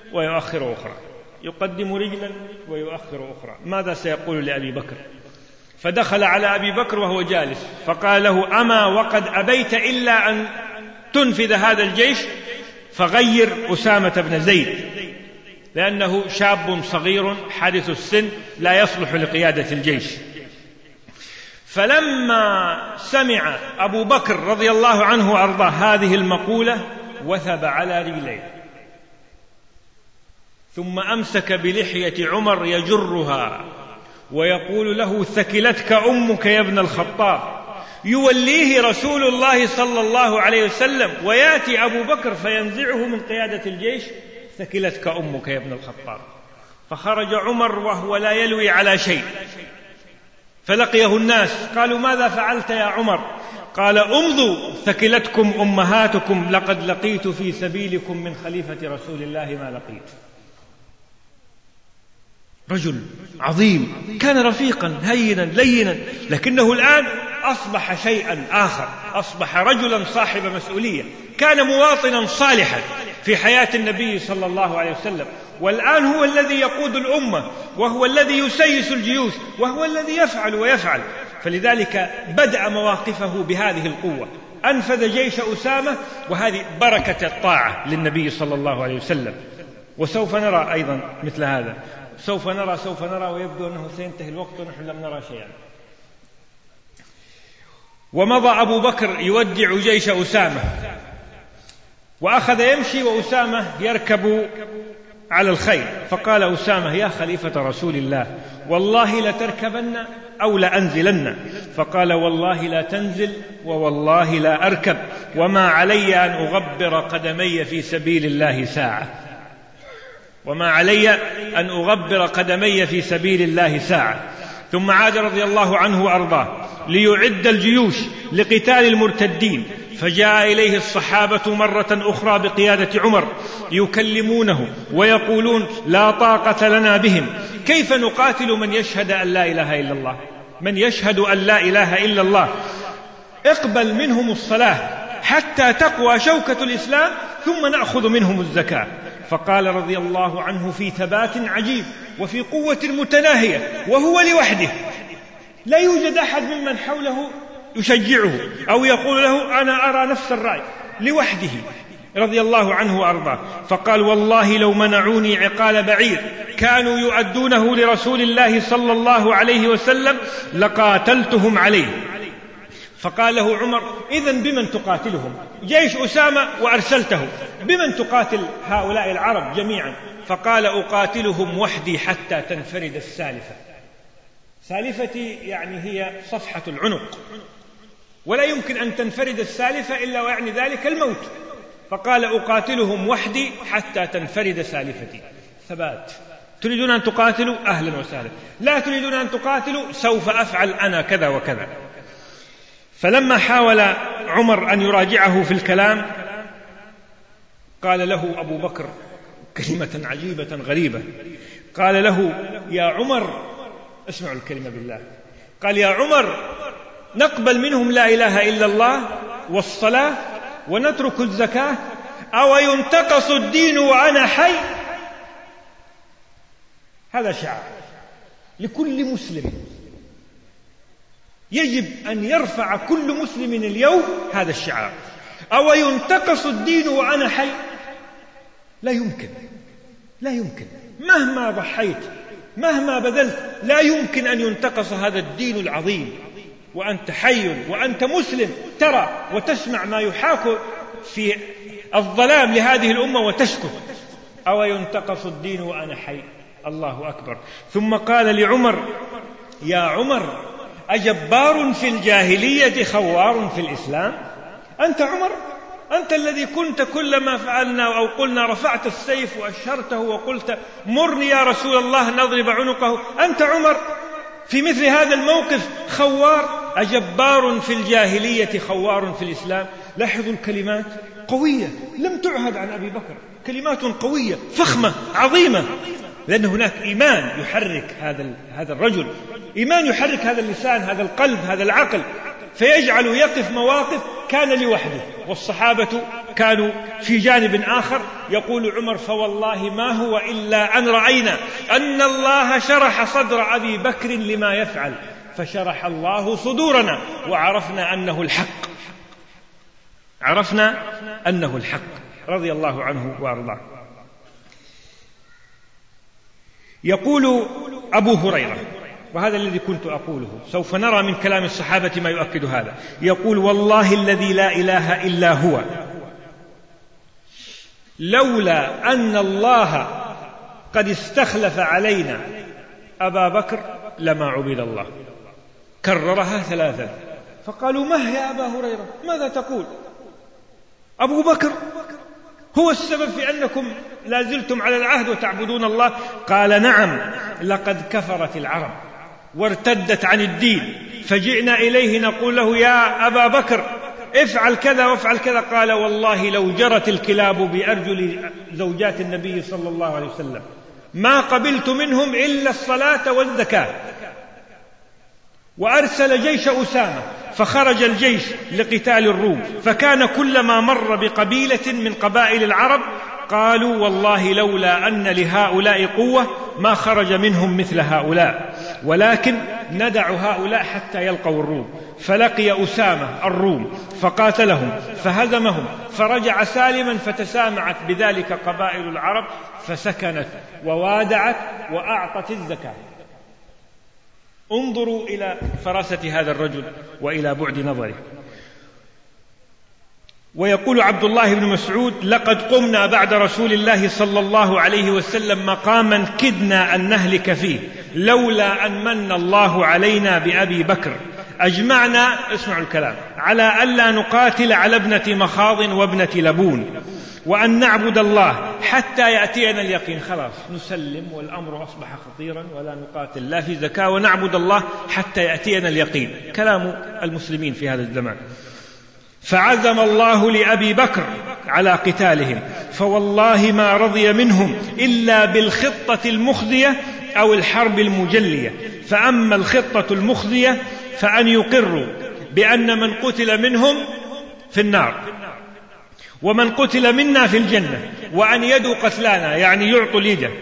B: ويؤخر أخرى، يقدم رجلا ويؤخر أخرى. ماذا سيقول لأبي بكر؟ فدخل على أبي بكر وهو جالس فقال له: أما وقد أبيت إلا أن تنفذ هذا الجيش فغير أسامة بن زيد، لأنه شاب صغير حدث السن لا يصلح لقيادة الجيش. فلما سمع أبو بكر رضي الله عنه وأرضاه هذه المقولة وثب على رجليه، ثم أمسك بلحية عمر يجرها ويقول له: ثكلتك أمك يا ابن الخطاب. يوليه رسول الله صلى الله عليه وسلم ويأتي أبو بكر فينزعه من قيادة الجيش: ثكلتك أمك يا ابن الخطاب. فخرج عمر وهو لا يلوي على شيء، فلقيه الناس قالوا: ماذا فعلت يا عمر؟ قال: امضوا ثكلتكم أمهاتكم، لقد لقيت في سبيلكم من خليفة رسول الله ما لقيت. رجل عظيم كان رفيقا هينا لينا، لكنه الآن أصبح شيئا آخر، أصبح رجلا صاحب مسؤولية، كان مواطنا صالحا في حياة النبي صلى الله عليه وسلم، والآن هو الذي يقود الأمة، وهو الذي يسيس الجيوش، وهو الذي يفعل ويفعل. فلذلك بدأ مواقفه بهذه القوة، أنفذ جيش أسامة، وهذه بركة الطاعة للنبي صلى الله عليه وسلم. وسوف نرى أيضا مثل هذا، سوف نرى ويبدو أنه سينتهي الوقت ونحن لم نرى شيئا. ومضى أبو بكر يودع جيش أسامة، وأخذ يمشي وأسامة يركب على الخيل، فقال أسامة: يا خليفة رسول الله، والله لتركبن أو لأنزلن. فقال: والله لا تنزل ووالله لا أركب، وما علي أن أغبر قدمي في سبيل الله ساعة، وما علي أن أغبر قدمي في سبيل الله ساعة. ثم عاد رضي الله عنه وأرضاه ليعد الجيوش لقتال المرتدين، فجاء إليه الصحابة مرة أخرى بقيادة عمر يكلمونه ويقولون: لا طاقة لنا بهم، كيف نقاتل من يشهد أن لا إله إلا الله، من يشهد أن لا إله إلا الله؟ اقبل منهم الصلاة حتى تقوى شوكة الإسلام، ثم نأخذ منهم الزكاة. فقال رضي الله عنه في ثبات عجيب وفي قوة متناهية وهو لوحده، لا يوجد أحد ممن حوله يشجعه أو يقول له: أنا أرى نفس الرأي، لوحده رضي الله عنه وأرضاه. فقال: والله لو منعوني عقال بعير كانوا يؤدونه لرسول الله صلى الله عليه وسلم لقاتلتهم عليه. فقال له عمر: إذن بمن تقاتلهم؟ جيش أسامة وأرسلته، بمن تقاتل هؤلاء العرب جميعا؟ فقال: أقاتلهم وحدي حتى تنفرد السالفة. سالفتي يعني هي صفحة العنق، ولا يمكن أن تنفرد السالفة إلا ويعني ذلك الموت. فقال: أقاتلهم وحدي حتى تنفرد سالفتي. ثبات. تريدون أن تقاتلوا؟ أهلا وسهلا. لا تريدون أن تقاتلوا؟ سوف أفعل أنا كذا وكذا. فلما حاول عمر أن يراجعه في الكلام قال له أبو بكر كلمة عجيبة غريبة، قال له: يا عمر، اسمعوا الكلمة بالله، قال: يا عمر، نقبل منهم لا إله إلا الله والصلاة ونترك الزكاة، أو ينتقص الدين وأنا حي؟ هذا شعار لكل مسلم، يجب أن يرفع كل مسلم اليوم هذا الشعار: أو ينتقص الدين وأنا حي؟ لا يمكن، لا يمكن، مهما ضحيت مهما بذلت لا يمكن أن ينتقص هذا الدين العظيم وأنت حي وأنت مسلم ترى وتسمع ما يحاك في الظلام لهذه الأمة وتسكت. أو ينتقص الدين وأنا حي؟ الله أكبر. ثم قال لعمر: يا عمر، أجبار في الجاهلية خوار في الإسلام؟ أنت عمر، أنت الذي كنت كلما فعلنا أو قلنا رفعت السيف وأشهرته وقلت: مرني يا رسول الله نضرب عنقه. أنت عمر في مثل هذا الموقف خوار؟ أجبار في الجاهلية خوار في الإسلام؟ لاحظوا الكلمات قوية لم تعهد عن أبي بكر، كلمات قوية فخمة عظيمة، لأن هناك إيمان يحرك هذا الرجل، إيمان يحرك هذا اللسان، هذا القلب، هذا العقل، فيجعل يقف مواقف كان لوحده، والصحابة كانوا في جانب آخر. يقول عمر: فوالله ما هو إلا أن رأينا أن الله شرح صدر أبي بكر لما يفعل، فشرح الله صدورنا وعرفنا أنه الحق، عرفنا أنه الحق، رضي الله عنه وأرضاه. يقول أبو هريرة، وهذا الذي كنت أقوله، سوف نرى من كلام الصحابة ما يؤكد هذا، يقول: والله الذي لا إله إلا هو لولا أن الله قد استخلف علينا أبا بكر لما عبد الله. كررها 3. فقالوا: ما يا أبا هريرة، ماذا تقول؟ أبو بكر هو السبب في أنكم لا زلتم على العهد وتعبدون الله؟ قال: نعم، لقد كفرت العرب وارتدت عن الدين، فجئنا إليه نقول له: يا أبا بكر افعل كذا وافعل كذا. قال: والله لو جرت الكلاب بأرجل زوجات النبي صلى الله عليه وسلم ما قبلت منهم إلا الصلاة والزكاة. وأرسل جيش أسامة، فخرج الجيش لقتال الروم، فكان كلما مر بقبيلة من قبائل العرب قالوا: والله لولا أن لهؤلاء قوة ما خرج منهم مثل هؤلاء، ولكن ندع هؤلاء حتى يلقوا الروم. فلقي أسامة الروم فقاتلهم فهزمهم، فرجع سالما، فتسامعت بذلك قبائل العرب فسكنت ووادعت وأعطت الزكاة. انظروا إلى فراسة هذا الرجل وإلى بعد نظره. ويقول عبد الله بن مسعود: لقد قمنا بعد رسول الله صلى الله عليه وسلم مقاما كدنا أن نهلك فيه لولا أن من الله علينا بأبي بكر. أجمعنا، اسمعوا الكلام، على ألا نقاتل على ابنة مخاض وابنة لبون، وأن نعبد الله حتى يأتينا اليقين. خلاص نسلم والأمر أصبح خطيرا، ولا نقاتل لا في زكاة، ونعبد الله حتى يأتينا اليقين. كلام المسلمين في هذا الزمان. فعزم الله لأبي بكر على قتالهم، فوالله ما رضي منهم إلا بالخطة المخزية أو الحرب المجلية. فأما الخطة المخزية فأن يقروا بأن من قتل منهم في النار ومن قتل منا في الجنة، وأن يدوا قتلانا، يعني يعطوا اليد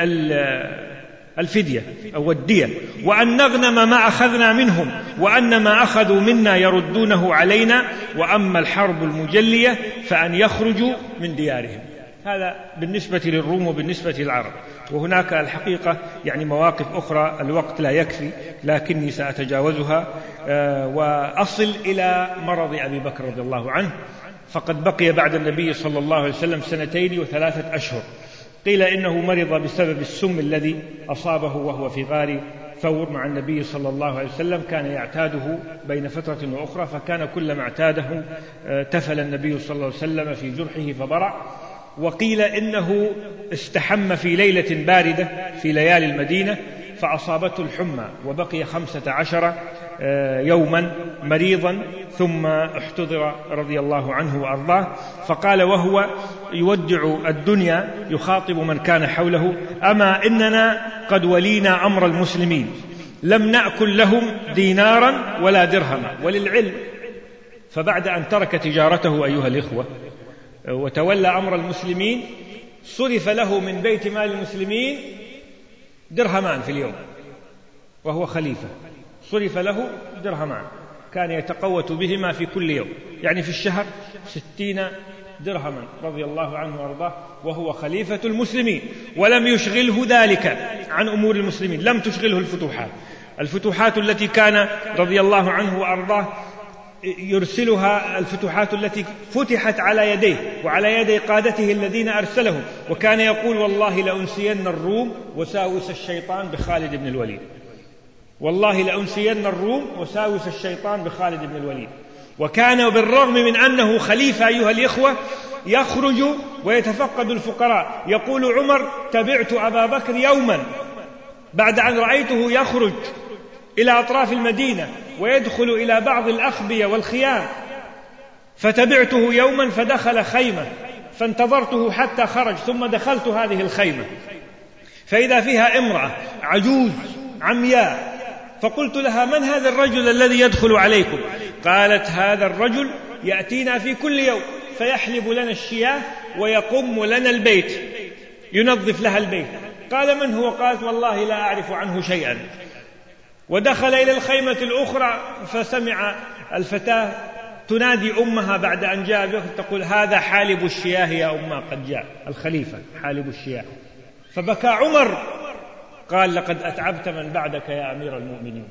B: الفدية أو الدية، وأن نغنم ما أخذنا منهم، وأن ما أخذوا منا يردونه علينا. وأما الحرب المجلية فأن يخرجوا من ديارهم. هذا بالنسبة للروم وبالنسبة للعرب. وهناك الحقيقة يعني مواقف أخرى الوقت لا يكفي، لكني سأتجاوزها وأصل إلى مرض أبي بكر رضي الله عنه. فقد بقي بعد النبي صلى الله عليه وسلم 2 و3 أشهر. قيل إنه مرض بسبب السم الذي أصابه وهو في غار ثور مع النبي صلى الله عليه وسلم، كان يعتاده بين فترة وأخرى، فكان كلما اعتاده تفل النبي صلى الله عليه وسلم في جرحه فبرع. وقيل إنه استحم في ليلة باردة في ليالي المدينة فأصابته الحمى، وبقي 15 يوما مريضا، ثم احتضر رضي الله عنه وأرضاه. فقال وهو يودع الدنيا يخاطب من كان حوله: أما إننا قد ولينا أمر المسلمين، لم نأكل لهم دينارا ولا درهما. وللعلم فبعد أن ترك تجارته أيها الإخوة وتولى أمر المسلمين، صرف له من بيت مال المسلمين 2 درهمان في اليوم، وهو خليفة، صرف له 2 درهمان كان يتقوت بهما في كل يوم، يعني في الشهر 60 درهما رضي الله عنه وارضاه، وهو خليفة المسلمين. ولم يشغله ذلك عن أمور المسلمين، لم تشغله الفتوحات التي كان رضي الله عنه وارضاه يرسلها، الفتوحات التي فتحت على يديه وعلى يدي قادته الذين أرسلهم. وكان يقول: والله لأنسين الروم وساوس الشيطان بخالد بن الوليد، والله لأنسين الروم وساوس الشيطان بخالد بن الوليد. وكان بالرغم من أنه خليفة أيها الإخوة يخرج ويتفقد الفقراء. يقول عمر: تبعت أبا بكر يوما بعد أن رأيته يخرج إلى أطراف المدينة ويدخل إلى بعض الأخبية والخيام، فتبعته يوما فدخل خيمة، فانتظرته حتى خرج، ثم دخلت هذه الخيمة فإذا فيها امرأة عجوز عمياء، فقلت لها: من هذا الرجل الذي يدخل عليكم؟ قالت: هذا الرجل يأتينا في كل يوم فيحلب لنا الشياه ويقم لنا البيت، ينظف لها البيت. قال: من هو؟ قالت: والله لا أعرف عنه شيئا. ودخل إلى الخيمة الأخرى فسمع الفتاة تنادي أمها بعد أن جاء بكر تقول: هذا حالب الشياه يا أمه، قد جاء الخليفة حالب الشياه. فبكى عمر قال: لقد أتعبت من بعدك يا أمير المؤمنين،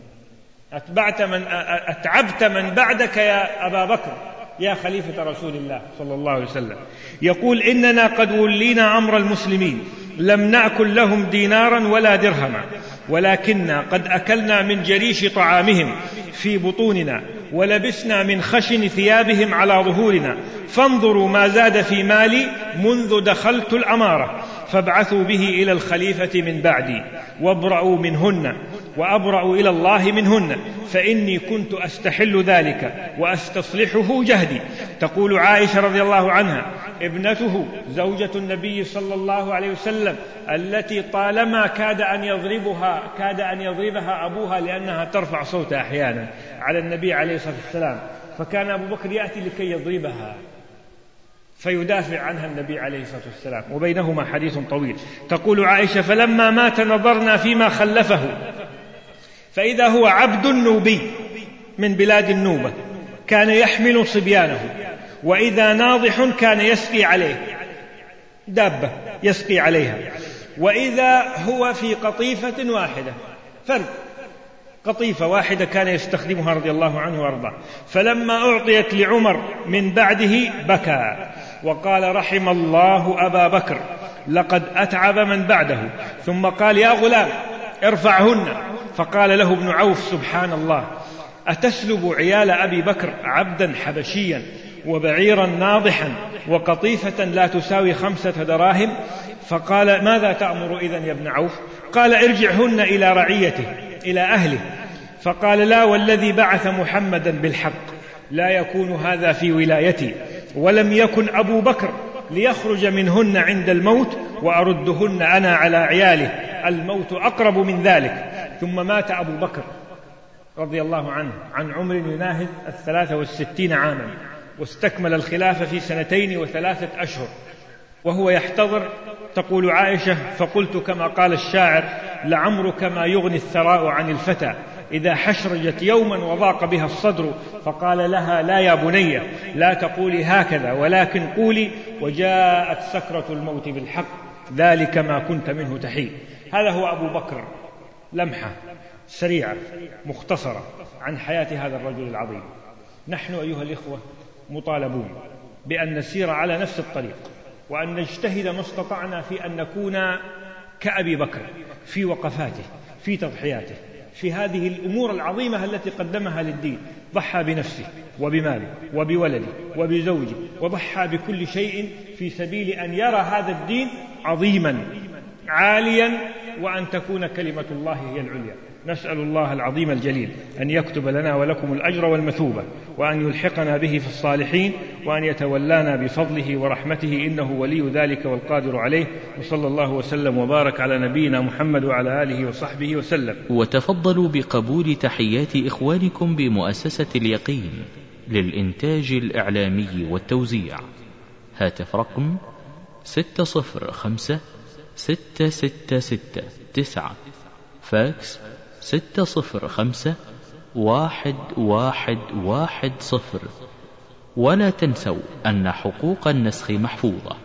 B: أتعبت من بعدك يا أبا بكر يا خليفة رسول الله صلى الله عليه وسلم. يقول: إننا قد ولينا أمر المسلمين، لم نأكل لهم دينارا ولا درهما، ولكننا قد أكلنا من جريش طعامهم في بطوننا، ولبسنا من خشن ثيابهم على ظهورنا، فانظروا ما زاد في مالي منذ دخلت الأمارة، فابعثوا به إلى الخليفة من بعدي وابرأوا منهن وأبرأوا إلى الله منهن، فإني كنت أستحل ذلك وأستصلحه جهدي. تقول عائشة رضي الله عنها ابنته زوجة النبي صلى الله عليه وسلم التي طالما كاد أن يضربها أبوها لأنها ترفع صوتها أحيانا على النبي عليه الصلاة والسلام، فكان أبو بكر يأتي لكي يضربها فيدافع عنها النبي عليه الصلاة والسلام، وبينهما حديث طويل. تقول عائشة: فلما مات نظرنا فيما خلفه فإذا هو عبد نوبي من بلاد النوبة، كان يحمل صبيانه، وإذا ناضح كان يسقي عليه دابة يسقي عليها، وإذا هو في قطيفة واحدة، فرد قطيفة واحدة كان يستخدمها رضي الله عنه وارضاه. فلما أعطيت لعمر من بعده بكى وقال: رحم الله أبا بكر، لقد أتعب من بعده. ثم قال: يا غلام ارفعهن. فقال له ابن عوف: سبحان الله، أتسلب عيال أبي بكر عبدا حبشيا وبعيرا ناضحا وقطيفة لا تساوي 5 دراهم؟ فقال: ماذا تأمر إذن يا ابن عوف؟ قال: ارجعهن إلى رعيته إلى أهله. فقال: لا والذي بعث محمدا بالحق لا يكون هذا في ولايتي، ولم يكن أبو بكر ليخرج منهن عند الموت وأردهن أنا على عياله، الموت أقرب من ذلك. ثم مات أبو بكر رضي الله عنه عن عمر يناهز 63 عاما، واستكمل الخلافة في 2 و3 أشهر وهو يحتضر. تقول عائشة: فقلت كما قال الشاعر: لعمرك ما يغني الثراء عن الفتى إذا حشرجت يوما وضاق بها الصدر. فقال لها: لا يا بني، لا تقولي هكذا، ولكن قولي: وجاءت سكرة الموت بالحق، ذلك ما كنت منه تحيد. هذا هو أبو بكر، لمحة سريعة مختصرة عن حياة هذا الرجل العظيم. نحن أيها الإخوة مطالبون بأن نسير على نفس الطريق، وأن نجتهد ما استطعنا في أن نكون كأبي بكر في وقفاته، في تضحياته، في هذه الأمور العظيمة التي قدمها للدين. ضحى بنفسه وبماله وبولده وبزوجه، وضحى بكل شيء في سبيل أن يرى هذا الدين عظيما عاليا، وأن تكون كلمة الله هي العليا. نسأل الله العظيم الجليل أن يكتب لنا ولكم الأجر والمثوبة، وأن يلحقنا به في الصالحين، وأن يتولانا بفضله ورحمته، إنه ولي ذلك والقادر عليه. وصلى الله وسلم وبارك على نبينا محمد وعلى آله وصحبه وسلم.
A: وتفضلوا بقبول تحيات إخوانكم بمؤسسة اليقين للإنتاج الإعلامي والتوزيع. هاتف رقم 605 666 9، فاكس 605 1110. ولا تنسوا أن حقوق النسخ محفوظة.